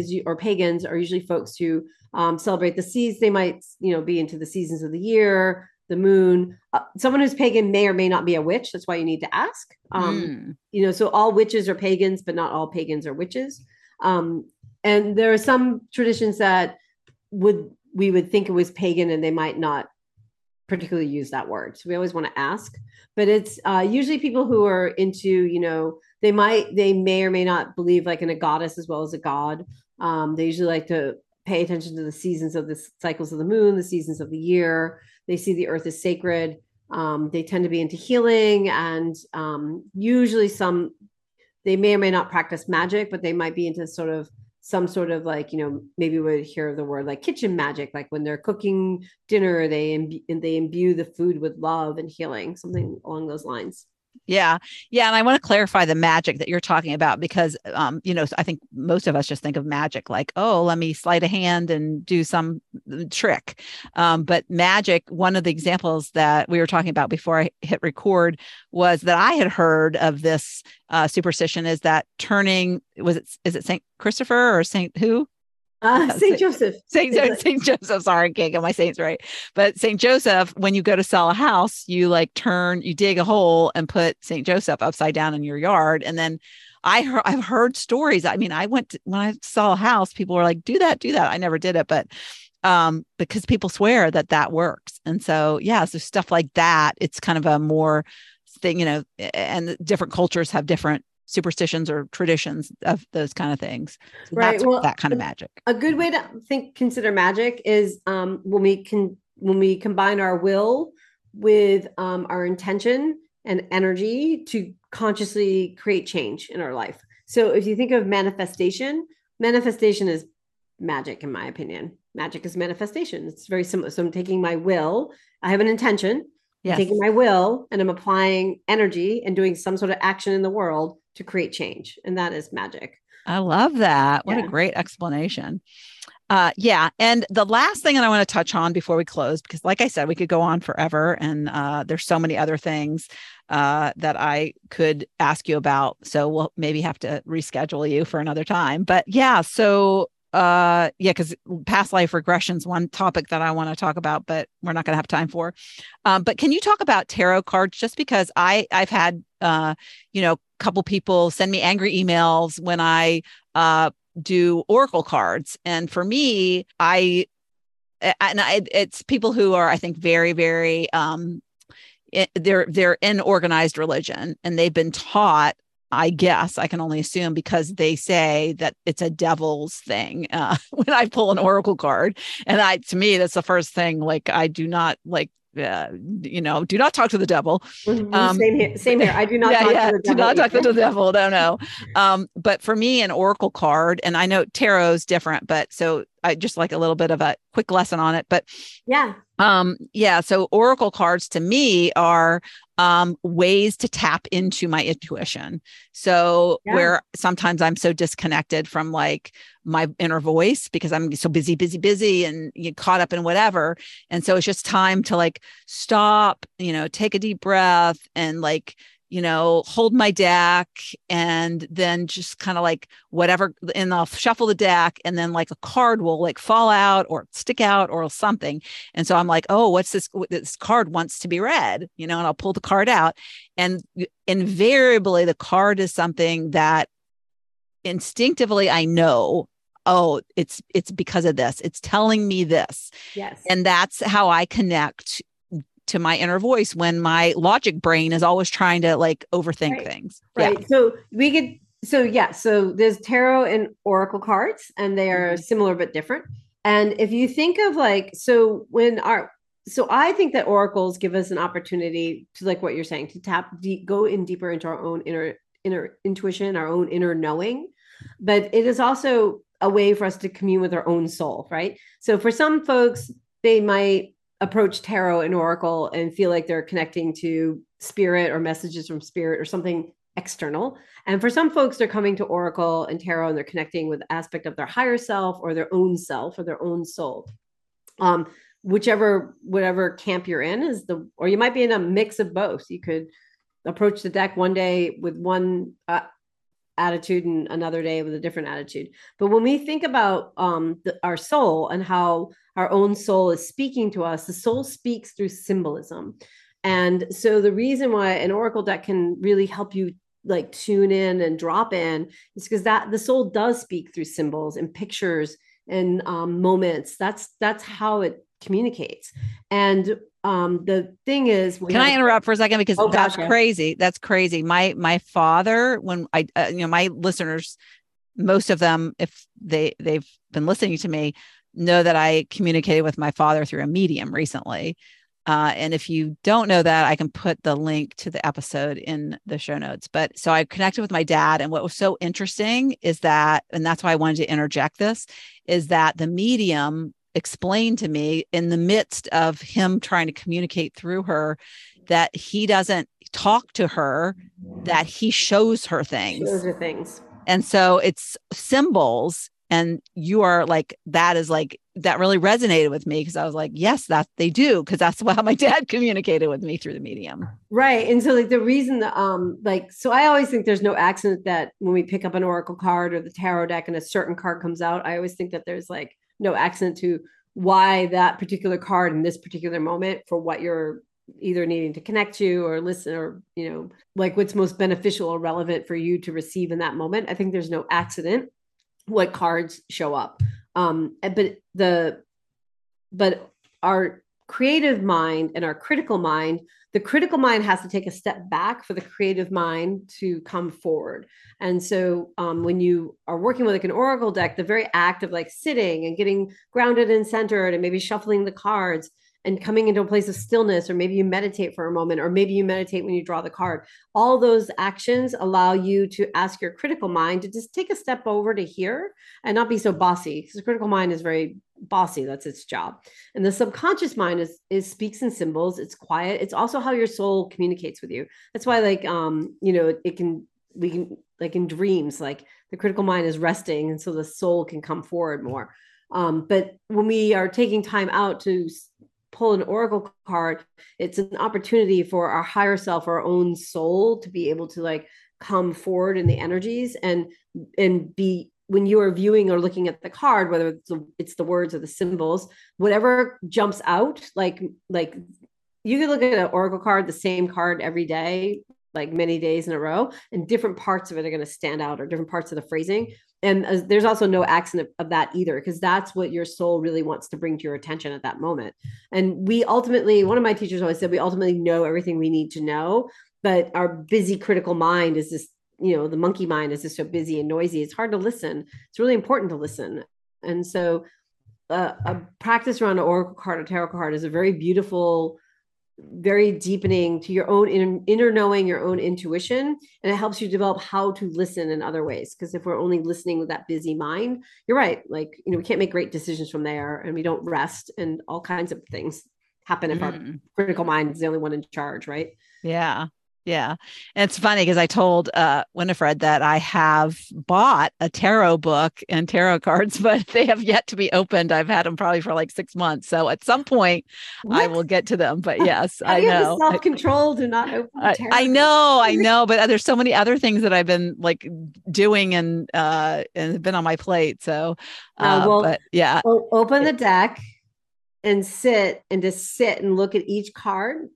are usually folks who celebrate the seasons. They might, be into the seasons of the year, the moon. Someone who's pagan may or may not be a witch. That's why you need to ask. So all witches are pagans, but not all pagans are witches. And there are some traditions that we would think it was pagan, and they might not particularly use that word. So we always want to ask, but it's usually people who are into, they may or may not believe like in a goddess as well as a god. They usually like to pay attention to the seasons of the cycles of the moon, the seasons of the year. They see the earth as sacred. They tend to be into healing, and usually they may or may not practice magic, but they might be into some sort of like, maybe we would hear the word like kitchen magic, like when they're cooking dinner, they imbue the food with love and healing, something along those lines. Yeah. Yeah. And I want to clarify the magic that you're talking about, because, I think most of us just think of magic like, oh, let me sleight a hand and do some trick. But magic, one of the examples that we were talking about before I hit record was that I had heard of this superstition is that is it St. Christopher or St. who? St. Joseph. St. Joseph. Sorry, I can't get my saints right. But St. Joseph, when you go to sell a house, you you dig a hole and put St. Joseph upside down in your yard. And then I've heard stories. I mean, when I saw a house, people were like, do that. I never did it, but because people swear that works. And so, yeah, so stuff like that, it's kind of a more thing, and different cultures have different superstitions or traditions of those kind of things. So right. That's that kind of magic. A good way to consider magic is when we combine our will with our intention and energy to consciously create change in our life. So if you think of manifestation is magic, in my opinion. Magic is manifestation. It's very similar. So I'm taking my will. I have an intention. Yes. I'm taking my will and I'm applying energy and doing some sort of action in the world to create change. And that is magic. I love that. What a great explanation. Yeah. And the last thing that I want to touch on before we close, because like I said, we could go on forever and there's so many other things that I could ask you about. So we'll maybe have to reschedule you for another time. But yeah, so because past life regression is one topic that I want to talk about, but we're not going to have time for. But can you talk about tarot cards? Just because I've had a couple people send me angry emails when I do oracle cards, and for me, it's people who are, I think, very, very they're in organized religion, and they've been taught, I guess I can only assume, because they say that it's a devil's thing when I pull an oracle card. And to me, that's the first thing. Like, I do not like, do not talk to the devil. Same here. Same here. I do not talk to the devil. Do not talk to the devil. No. But for me, an oracle card, and I know tarot's different, but so I just like a little bit of a quick lesson on it. But so oracle cards to me are ways to tap into my intuition. So where sometimes I'm so disconnected from like my inner voice because I'm so busy and you get caught up in whatever. And so it's just time to like stop, take a deep breath and like, hold my deck, and then just kind of like whatever, and I'll shuffle the deck, and then like a card will like fall out or stick out or something. And so I'm like, oh, what's this? This card wants to be read, and I'll pull the card out. And invariably the card is something that instinctively I know, oh, it's because of this. It's telling me this. Yes. And that's how I connect to my inner voice when my logic brain is always trying to like overthink things. Right. Yeah. So there's tarot and oracle cards, and they are similar but different. And if you think of like, so I think that oracles give us an opportunity to, like what you're saying, to go in deeper into our own inner intuition, our own inner knowing. But it is also a way for us to commune with our own soul, right? So for some folks, they might approach tarot and oracle and feel like they're connecting to spirit or messages from spirit or something external. And for some folks, they're coming to oracle and tarot and they're connecting with aspect of their higher self or their own self or their own soul. Whatever camp you're in or you might be in a mix of both. You could approach the deck one day with one attitude and another day with a different attitude. But when we think about our soul and how our own soul is speaking to us, the soul speaks through symbolism. And so the reason why an oracle deck can really help you like tune in and drop in is because that the soul does speak through symbols and pictures and moments. That's how it communicates. And the thing is, can I interrupt for a second? Because that's crazy. That's crazy. My father, when I, my listeners, most of them, if they've been listening to me, know that I communicated with my father through a medium recently. And if you don't know that, I can put the link to the episode in the show notes. But so I connected with my dad. And what was so interesting is that, and that's why I wanted to interject this, is that the medium explained to me in the midst of him trying to communicate through her that he doesn't talk to her, that he shows her things. And so it's symbols. And you are like, that really resonated with me because I was like, yes, that they do. Because that's how my dad communicated with me through the medium. Right. And so like the reason that, so I always think there's no accident that when we pick up an oracle card or the tarot deck and a certain card comes out, I always think that there's like no accident to why that particular card in this particular moment for what you're either needing to connect to or listen or, like what's most beneficial or relevant for you to receive in that moment. I think there's no accident what cards show up. But our creative mind and our critical mind, the critical mind has to take a step back for the creative mind to come forward. And so when you are working with like an oracle deck, the very act of like sitting and getting grounded and centered and maybe shuffling the cards and coming into a place of stillness, or maybe you meditate for a moment, or maybe you meditate when you draw the card. All those actions allow you to ask your critical mind to just take a step over to here and not be so bossy, because the critical mind is very bossy. That's its job. And the subconscious mind is speaks in symbols. It's quiet. It's also how your soul communicates with you. That's why like, we can like in dreams, like the critical mind is resting. And so the soul can come forward more. But when we are taking time out to pull an oracle card, it's an opportunity for our higher self, our own soul, to be able to like come forward in the energies and be, when you are viewing or looking at the card, whether it's the words or the symbols, whatever jumps out, like you could look at an oracle card, the same card every day, like many days in a row, and different parts of it are going to stand out, or different parts of the phrasing. and there's also no accident of that either, because that's what your soul really wants to bring to your attention at that moment. And we ultimately, one of my teachers always said, we ultimately know everything we need to know, but our busy critical mind is this, the monkey mind is just so busy and noisy. It's hard to listen. It's really important to listen. And so a practice around an oracle card or tarot card is a very beautiful, very deepening to your own inner knowing, your own intuition, and it helps you develop how to listen in other ways. Because if we're only listening with that busy mind, you're right, like, we can't make great decisions from there, and we don't rest, and all kinds of things happen if our critical mind is the only one in charge, right? Yeah. Yeah. And it's funny because I told Winifred that I have bought a tarot book and tarot cards, but they have yet to be opened. I've had them probably for like 6 months. So at some point I will get to them. But yes, How I do you have the know. self-control to not open the tarot? I know, but there's so many other things that I've been like doing and have been on my plate. So, but yeah. Open the deck and sit and look at each card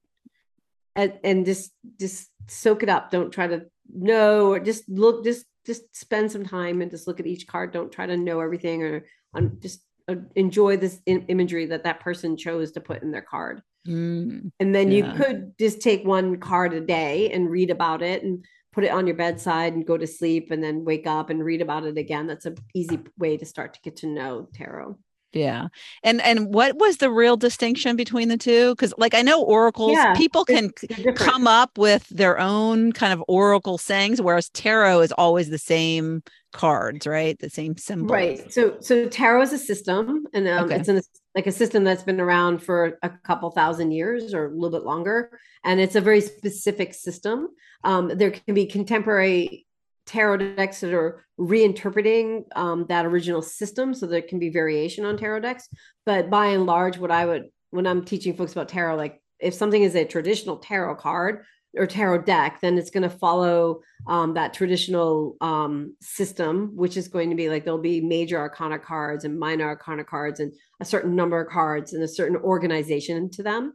and just soak it up. Don't try to know, or just look, just spend some time and just look at each card. Don't try to know everything, or just enjoy this imagery that person chose to put in their card. And then you could just take one card a day and read about it and put it on your bedside and go to sleep, and then wake up and read about it again. That's an easy way to start to get to know tarot. Yeah. And what was the real distinction between the two? Because like I know oracles, people can come up with their own kind of oracle sayings, whereas tarot is always the same cards, right? The same symbols. Right. So tarot is a system, and it's like a system that's been around for a couple thousand years or a little bit longer, and it's a very specific system. There can be contemporary tarot decks that are reinterpreting that original system, so there can be variation on tarot decks. But by and large, when I'm teaching folks about tarot, like if something is a traditional tarot card or tarot deck, then it's going to follow that traditional system, which is going to be like there'll be major arcana cards and minor arcana cards and a certain number of cards and a certain organization to them.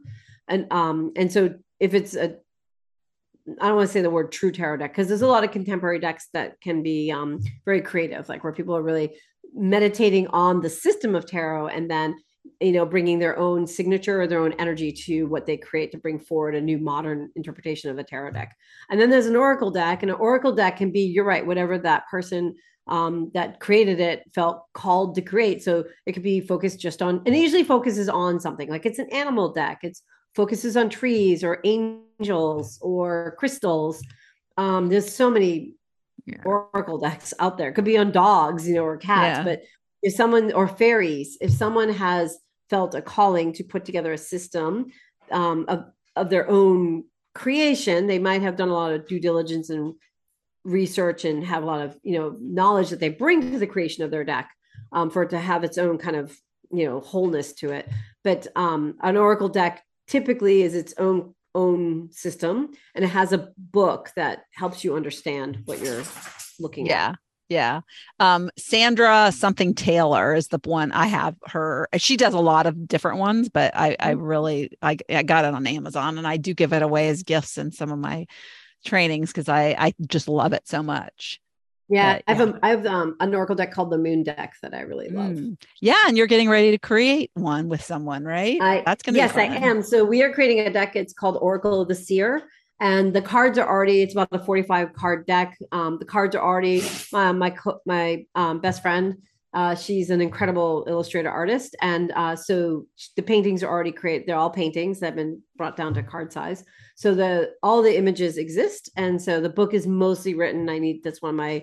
And so if it's I don't want to say the word true tarot deck, because there's a lot of contemporary decks that can be very creative, like where people are really meditating on the system of tarot and then, bringing their own signature or their own energy to what they create to bring forward a new modern interpretation of a tarot deck. And then there's an oracle deck, and an oracle deck can be, you're right, whatever that person that created it felt called to create. So it could be focused just on, and it usually focuses on something, like it's an animal deck. It's focuses on trees or angels or crystals. There's so many oracle decks out there. It could be on dogs, or cats, but if someone, or fairies, if someone has felt a calling to put together a system of their own creation, they might have done a lot of due diligence and research and have a lot of, knowledge that they bring to the creation of their deck for it to have its own kind of, wholeness to it. But an oracle deck typically is its own system, and it has a book that helps you understand what you're looking at. Yeah. Sandra something Taylor is the one I have her. She does a lot of different ones, but I got it on Amazon, and I do give it away as gifts in some of my trainings because I just love it so much. Yeah, I have an oracle deck called the Moon deck that I really love. Yeah, and you're getting ready to create one with someone, right? That's gonna be fun. I am. So we are creating a deck. It's called Oracle of the Seer, and the cards are already. It's about a 45 card deck. The cards are already my best friend. She's an incredible illustrator artist, and so the paintings are already created. They're all paintings that have been brought down to card size. So all the images exist, and so the book is mostly written. That's one of my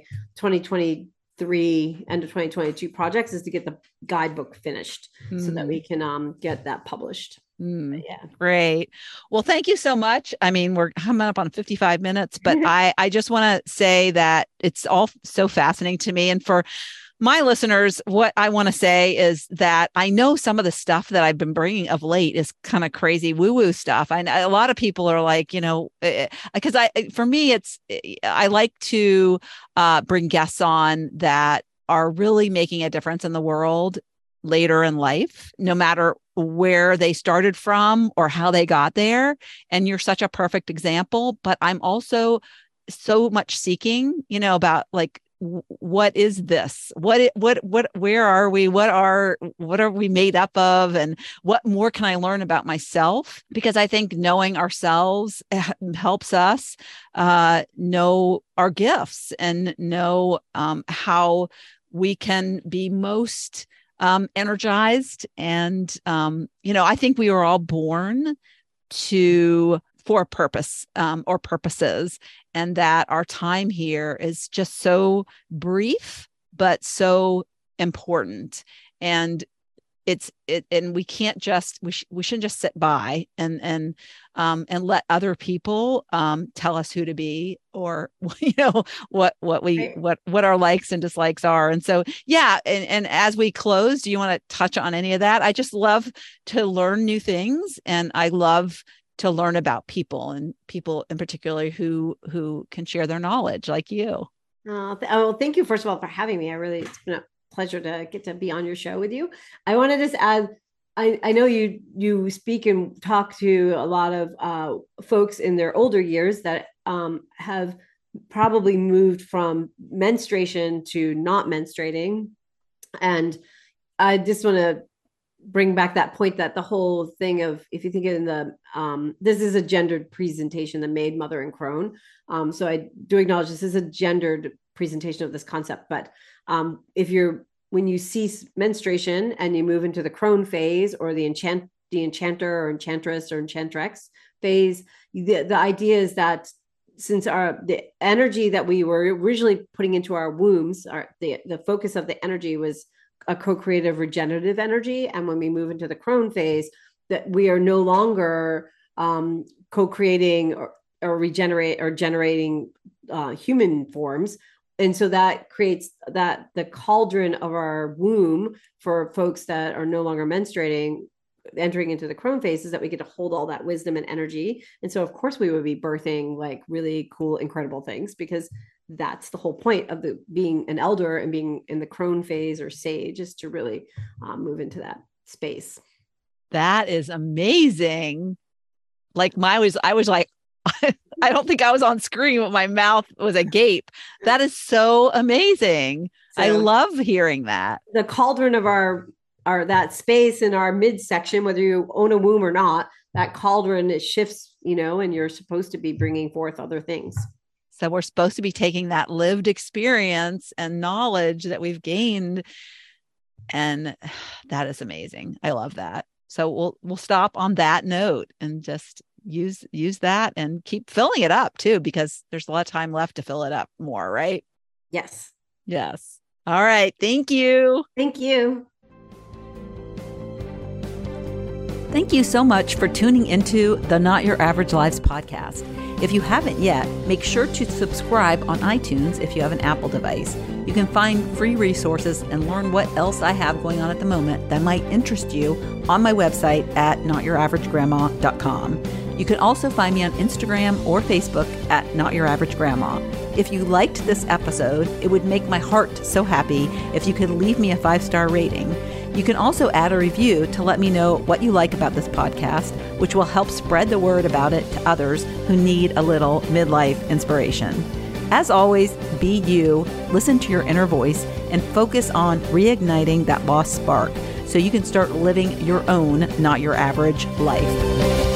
2023 end of 2022 projects, is to get the guidebook finished so that we can get that published. Yeah, great. Well, thank you so much. I mean, we're coming up on 55 minutes, but I just want to say that it's all so fascinating to me, and for my listeners, what I want to say is that I know some of the stuff that I've been bringing of late is kind of crazy woo-woo stuff. A lot of people are like, because for me, I like to bring guests on that are really making a difference in the world later in life, no matter where they started from or how they got there. And you're such a perfect example. But I'm also so much seeking, about like what is this? Where are we? What are we made up of? And what more can I learn about myself? Because I think knowing ourselves helps us know our gifts and know how we can be most energized. And, I think we were all born for a purpose or purposes, and that our time here is just so brief, but so important. And and we can't just, we shouldn't just sit by and let other people tell us who to be, or what our likes and dislikes are. And so, yeah. And as we close, do you want to touch on any of that? I just love to learn new things, and I love to learn about people, and people in particular who can share their knowledge like you. Well, thank you, first of all, for having me. It's been a pleasure to get to be on your show with you. I want to just add, I know you speak and talk to a lot of folks in their older years that have probably moved from menstruation to not menstruating. And I just want to bring back that point that the whole thing of, if you think in the, this is a gendered presentation, the maid, mother, and crone. So I do acknowledge this is a gendered presentation of this concept, but when you cease menstruation and you move into the crone phase, or the enchanter or enchantress or enchantress phase, the idea is that since the energy that we were originally putting into our wombs, the focus of the energy was a co-creative regenerative energy. And when we move into the crone phase, that we are no longer co-creating or generating human forms. And so that creates the cauldron of our womb for folks that are no longer menstruating, entering into the crone phase, is that we get to hold all that wisdom and energy. And so of course we would be birthing like really cool, incredible things, because that's the whole point of being an elder and being in the crone phase or sage, is to really move into that space. That is amazing. Like I was like, I don't think I was on screen, but my mouth was agape. That is so amazing. So I love hearing that. The cauldron of our that space in our midsection, whether you own a womb or not, that cauldron, it shifts, and you're supposed to be bringing forth other things. So we're supposed to be taking that lived experience and knowledge that we've gained. And that is amazing. I love that. So we'll stop on that note and just use that and keep filling it up too, because there's a lot of time left to fill it up more, right? Yes. Yes. All right. Thank you. Thank you. Thank you so much for tuning into the Not Your Average Lives podcast. If you haven't yet, make sure to subscribe on iTunes if you have an Apple device. You can find free resources and learn what else I have going on at the moment that might interest you on my website at notyouraveragegrandma.com. You can also find me on Instagram or Facebook at Not Your Average Grandma. If you liked this episode, it would make my heart so happy if you could leave me a 5-star rating. You can also add a review to let me know what you like about this podcast, which will help spread the word about it to others who need a little midlife inspiration. As always, be you, listen to your inner voice, and focus on reigniting that lost spark so you can start living your own Not Your Average life.